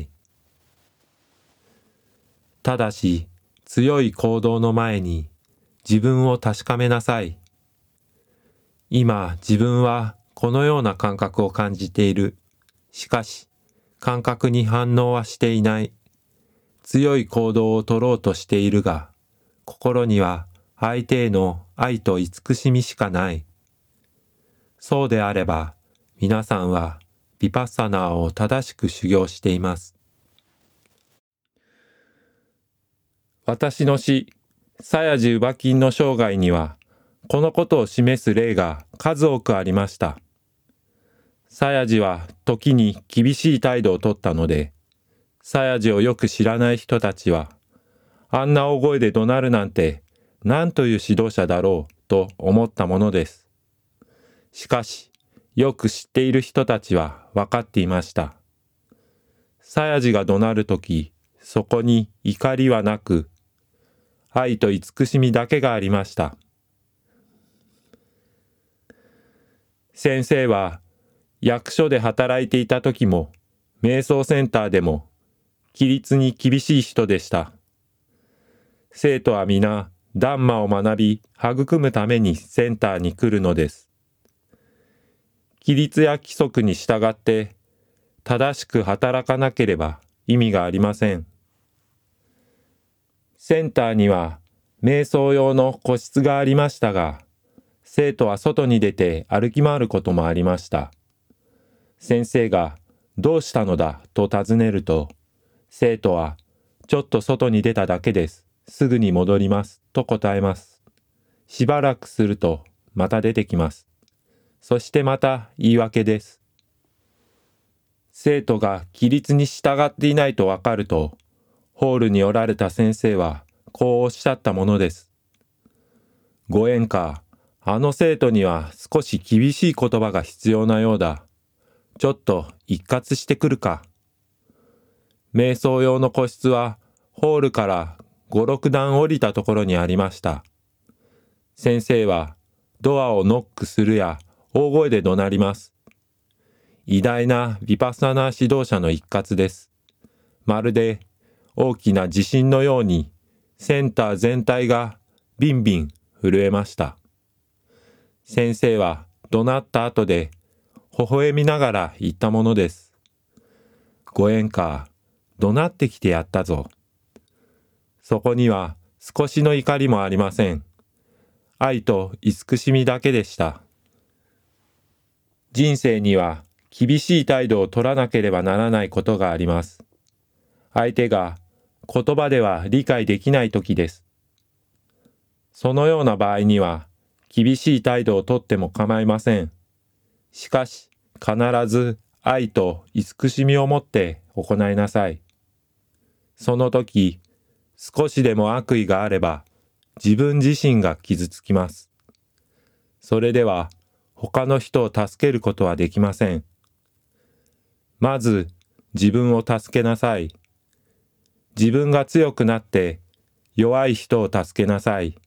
ただし強い行動の前に自分を確かめなさい。今自分はこのような感覚を感じている。しかし、感覚に反応はしていない。強い行動を取ろうとしているが、心には相手への愛と慈しみしかない。そうであれば、皆さんはヴィパッサナーを正しく修行しています。私の師、サヤジ・ウバキンの生涯には、このことを示す例が数多くありました。サヤジは時に厳しい態度をとったので、サヤジをよく知らない人たちは、あんな大声で怒鳴るなんて、何という指導者だろうと思ったものです。しかし、よく知っている人たちは分かっていました。サヤジが怒鳴るとき、そこに怒りはなく、愛と慈しみだけがありました。先生は役所で働いていた時も、瞑想センターでも規律に厳しい人でした。生徒は皆、ダンマを学び、育むためにセンターに来るのです。規律や規則に従って、正しく働かなければ意味がありません。センターには、瞑想用の個室がありましたが、生徒は外に出て歩き回ることもありました。先生が、どうしたのだと尋ねると、生徒は、ちょっと外に出ただけです。すぐに戻ります。と答えます。しばらくすると、また出てきます。そしてまた言い訳です。生徒が規律に従っていないとわかると、ホールにおられた先生は、こうおっしゃったものです。ご縁か、あの生徒には少し厳しい言葉が必要なようだ。ちょっと一括してくるか。瞑想用の個室は、ホールから5、6段降りたところにありました。先生は、ドアをノックするや、大声で怒鳴ります。偉大なヴィパッサナー指導者の一括です。まるで、大きな地震のように、センター全体がビンビン震えました。先生は怒鳴った後で微笑みながら言ったものです。ご縁か、怒鳴ってきてやったぞ。そこには少しの怒りもありません。愛と慈しみだけでした。人生には厳しい態度を取らなければならないことがあります。相手が言葉では理解できないときです。そのような場合には、厳しい態度をとっても構いません。しかし、必ず愛と慈しみを持って行いなさい。その時、少しでも悪意があれば、自分自身が傷つきます。それでは、他の人を助けることはできません。まず、自分を助けなさい。自分が強くなって弱い人を助けなさい。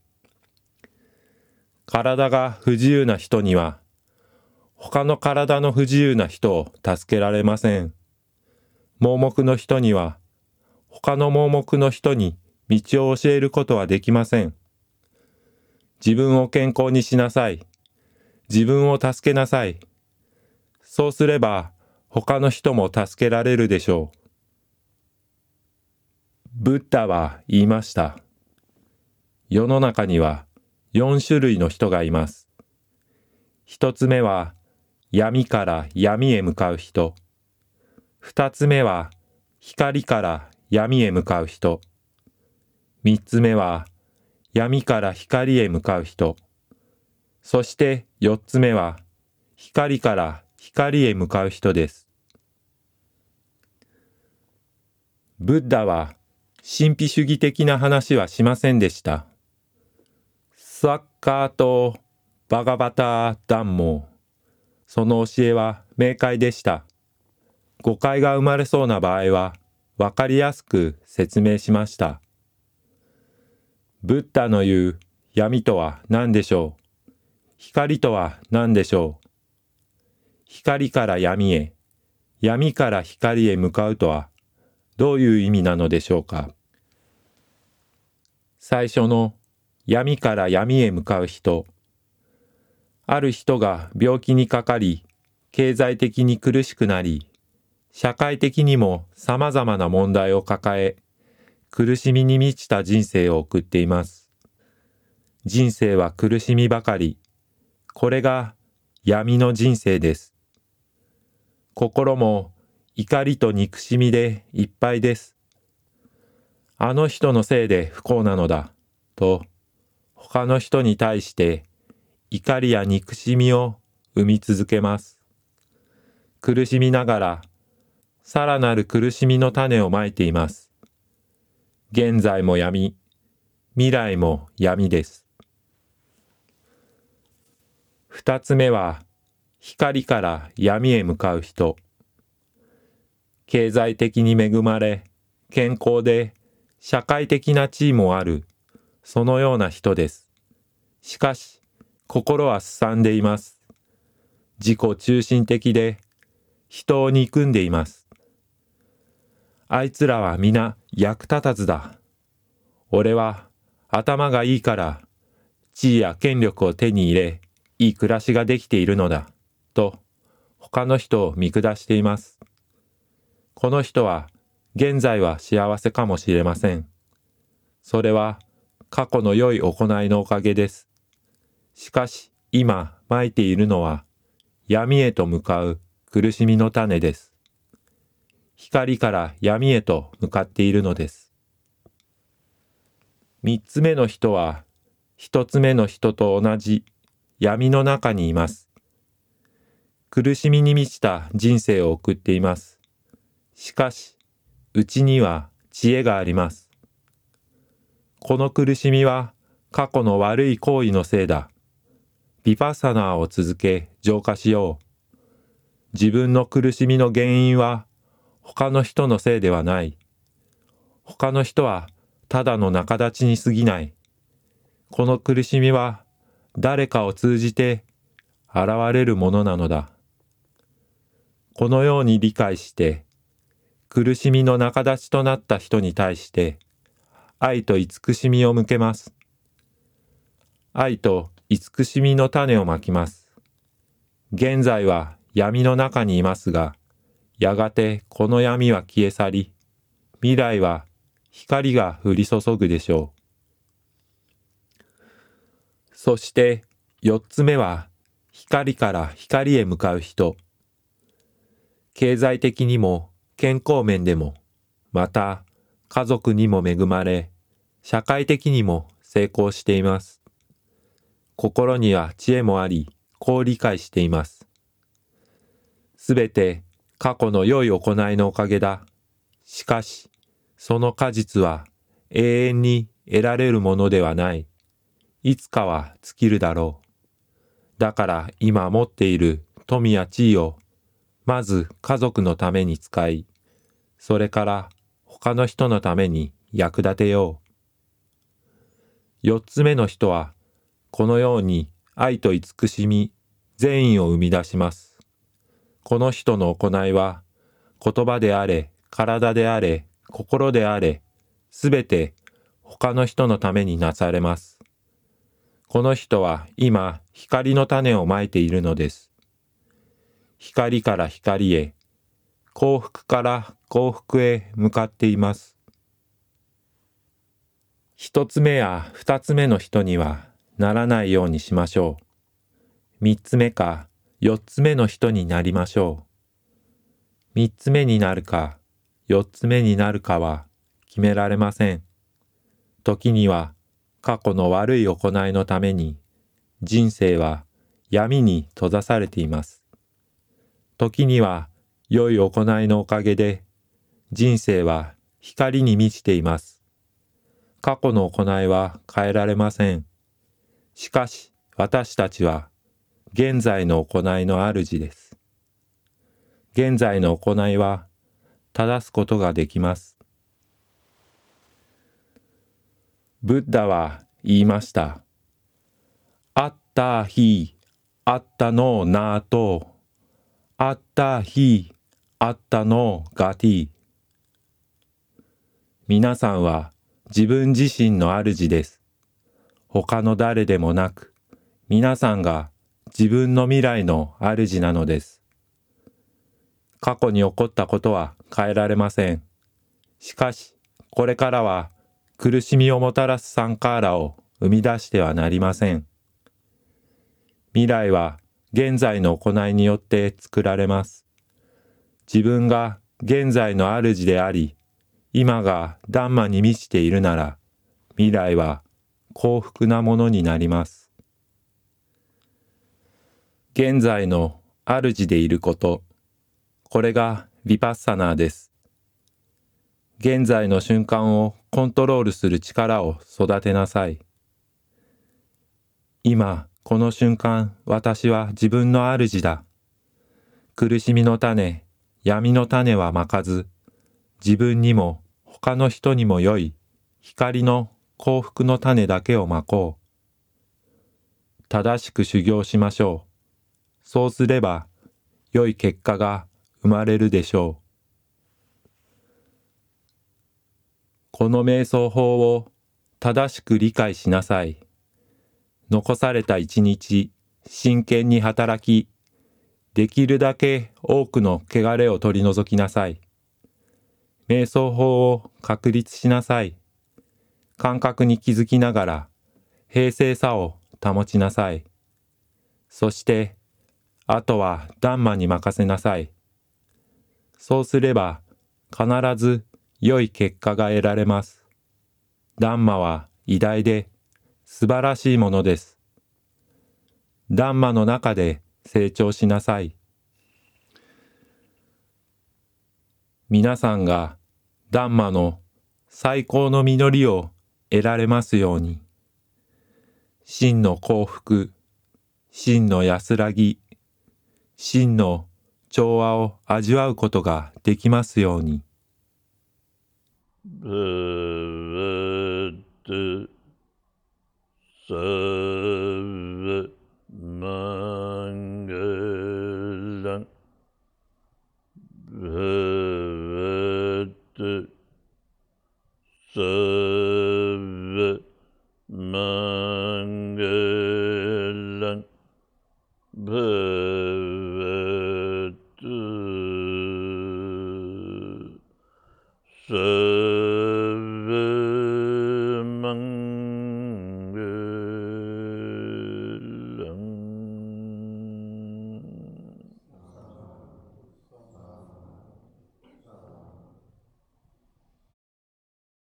体が不自由な人には他の体の不自由な人を助けられません。盲目の人には他の盲目の人に道を教えることはできません。自分を健康にしなさい。自分を助けなさい。そうすれば他の人も助けられるでしょう。ブッダは言いました。世の中には4種類の人がいます。1つ目は闇から闇へ向かう人。2つ目は光から闇へ向かう人。3つ目は闇から光へ向かう人。そして4つ目は光から光へ向かう人です。ブッダは神秘主義的な話はしませんでした。サッカーとバガバタ談も、その教えは明快でした。誤解が生まれそうな場合は、わかりやすく説明しました。ブッダの言う闇とは何でしょう。光とは何でしょう。光から闇へ、闇から光へ向かうとは、どういう意味なのでしょうか。最初の闇から闇へ向かう人。ある人が病気にかかり、経済的に苦しくなり、社会的にも様々な問題を抱え、苦しみに満ちた人生を送っています。人生は苦しみばかり。これが闇の人生です。心も怒りと憎しみでいっぱいです。あの人のせいで不幸なのだ、と他の人に対して怒りや憎しみを生み続けます。苦しみながらさらなる苦しみの種をまいています。現在も闇、未来も闇です。二つ目は光から闇へ向かう人。経済的に恵まれ、健康で社会的な地位もある、そのような人です。しかし、心はすさんでいます。自己中心的で、人を憎んでいます。 あいつらは皆役立たずだ。俺は頭がいいから地位や権力を手に入れ、いい暮らしができているのだ。と他の人を見下しています。この人は現在は幸せかもしれません。それは過去の良い行いのおかげです。しかし今まいているのは闇へと向かう苦しみの種です。光から闇へと向かっているのです。三つ目の人は一つ目の人と同じ闇の中にいます。苦しみに満ちた人生を送っています。しかし、うちには知恵があります。この苦しみは過去の悪い行為のせいだ。ヴィパッサナーを続け浄化しよう。自分の苦しみの原因は他の人のせいではない。他の人はただの仲立ちに過ぎない。この苦しみは誰かを通じて現れるものなのだ。このように理解して、苦しみの仲立ちとなった人に対して愛と慈しみを向けます。愛と慈しみの種をまきます。現在は闇の中にいますが、やがてこの闇は消え去り、未来は光が降り注ぐでしょう。そして四つ目は光から光へ向かう人。経済的にも健康面でも、また家族にも恵まれ、社会的にも成功しています。心には知恵もあり、こう理解しています。すべて過去の良い行いのおかげだ。しかし、その果実は永遠に得られるものではない。いつかは尽きるだろう。だから今持っている富や地位を、まず家族のために使い、それから他の人のために役立てよう。四つ目の人は、このように愛と慈しみ、善意を生み出します。この人の行いは、言葉であれ、体であれ、心であれ、すべて他の人のためになされます。この人は今、光の種をまいているのです。光から光へ、幸福から幸福へ向かっています。一つ目や二つ目の人にはならないようにしましょう。三つ目か四つ目の人になりましょう。三つ目になるか四つ目になるかは決められません。時には過去の悪い行いのために人生は闇に閉ざされています。時には良い行いのおかげで人生は光に満ちています。過去の行いは変えられません。しかし私たちは現在の行いの主です。現在の行いは正すことができます。ブッダは言いました。アッタヒアッタノナートアッタヒアッタノガティ。皆さんは自分自身の主です。他の誰でもなく、皆さんが自分の未来の主なのです。過去に起こったことは変えられません。しかし、これからは苦しみをもたらすサンカーラを生み出してはなりません。未来は現在の行いによって作られます。自分が現在の主であり、今がダンマに満ちているなら、未来は幸福なものになります。現在の主でいること、これがヴィパッサナーです。現在の瞬間をコントロールする力を育てなさい。今、この瞬間、私は自分の主だ。苦しみの種、闇の種はまかず、自分にも他の人にも良い光の幸福の種だけをまこう。正しく修行しましょう。そうすれば良い結果が生まれるでしょう。 この瞑想法を正しく理解しなさい。残された一日、真剣に働き、できるだけ多くの汚れを取り除きなさい。瞑想法を確立しなさい。感覚に気づきながら平静さを保ちなさい。そして、あとはダンマに任せなさい。そうすれば必ず良い結果が得られます。ダンマは偉大で素晴らしいものです。ダンマの中で成長しなさい。皆さんがダンマの最高の実りを得られますように。真の幸福、真の安らぎ、真の調和を味わうことができますように。 Bhagavad Sarva Mangalam Bhagavad Sarva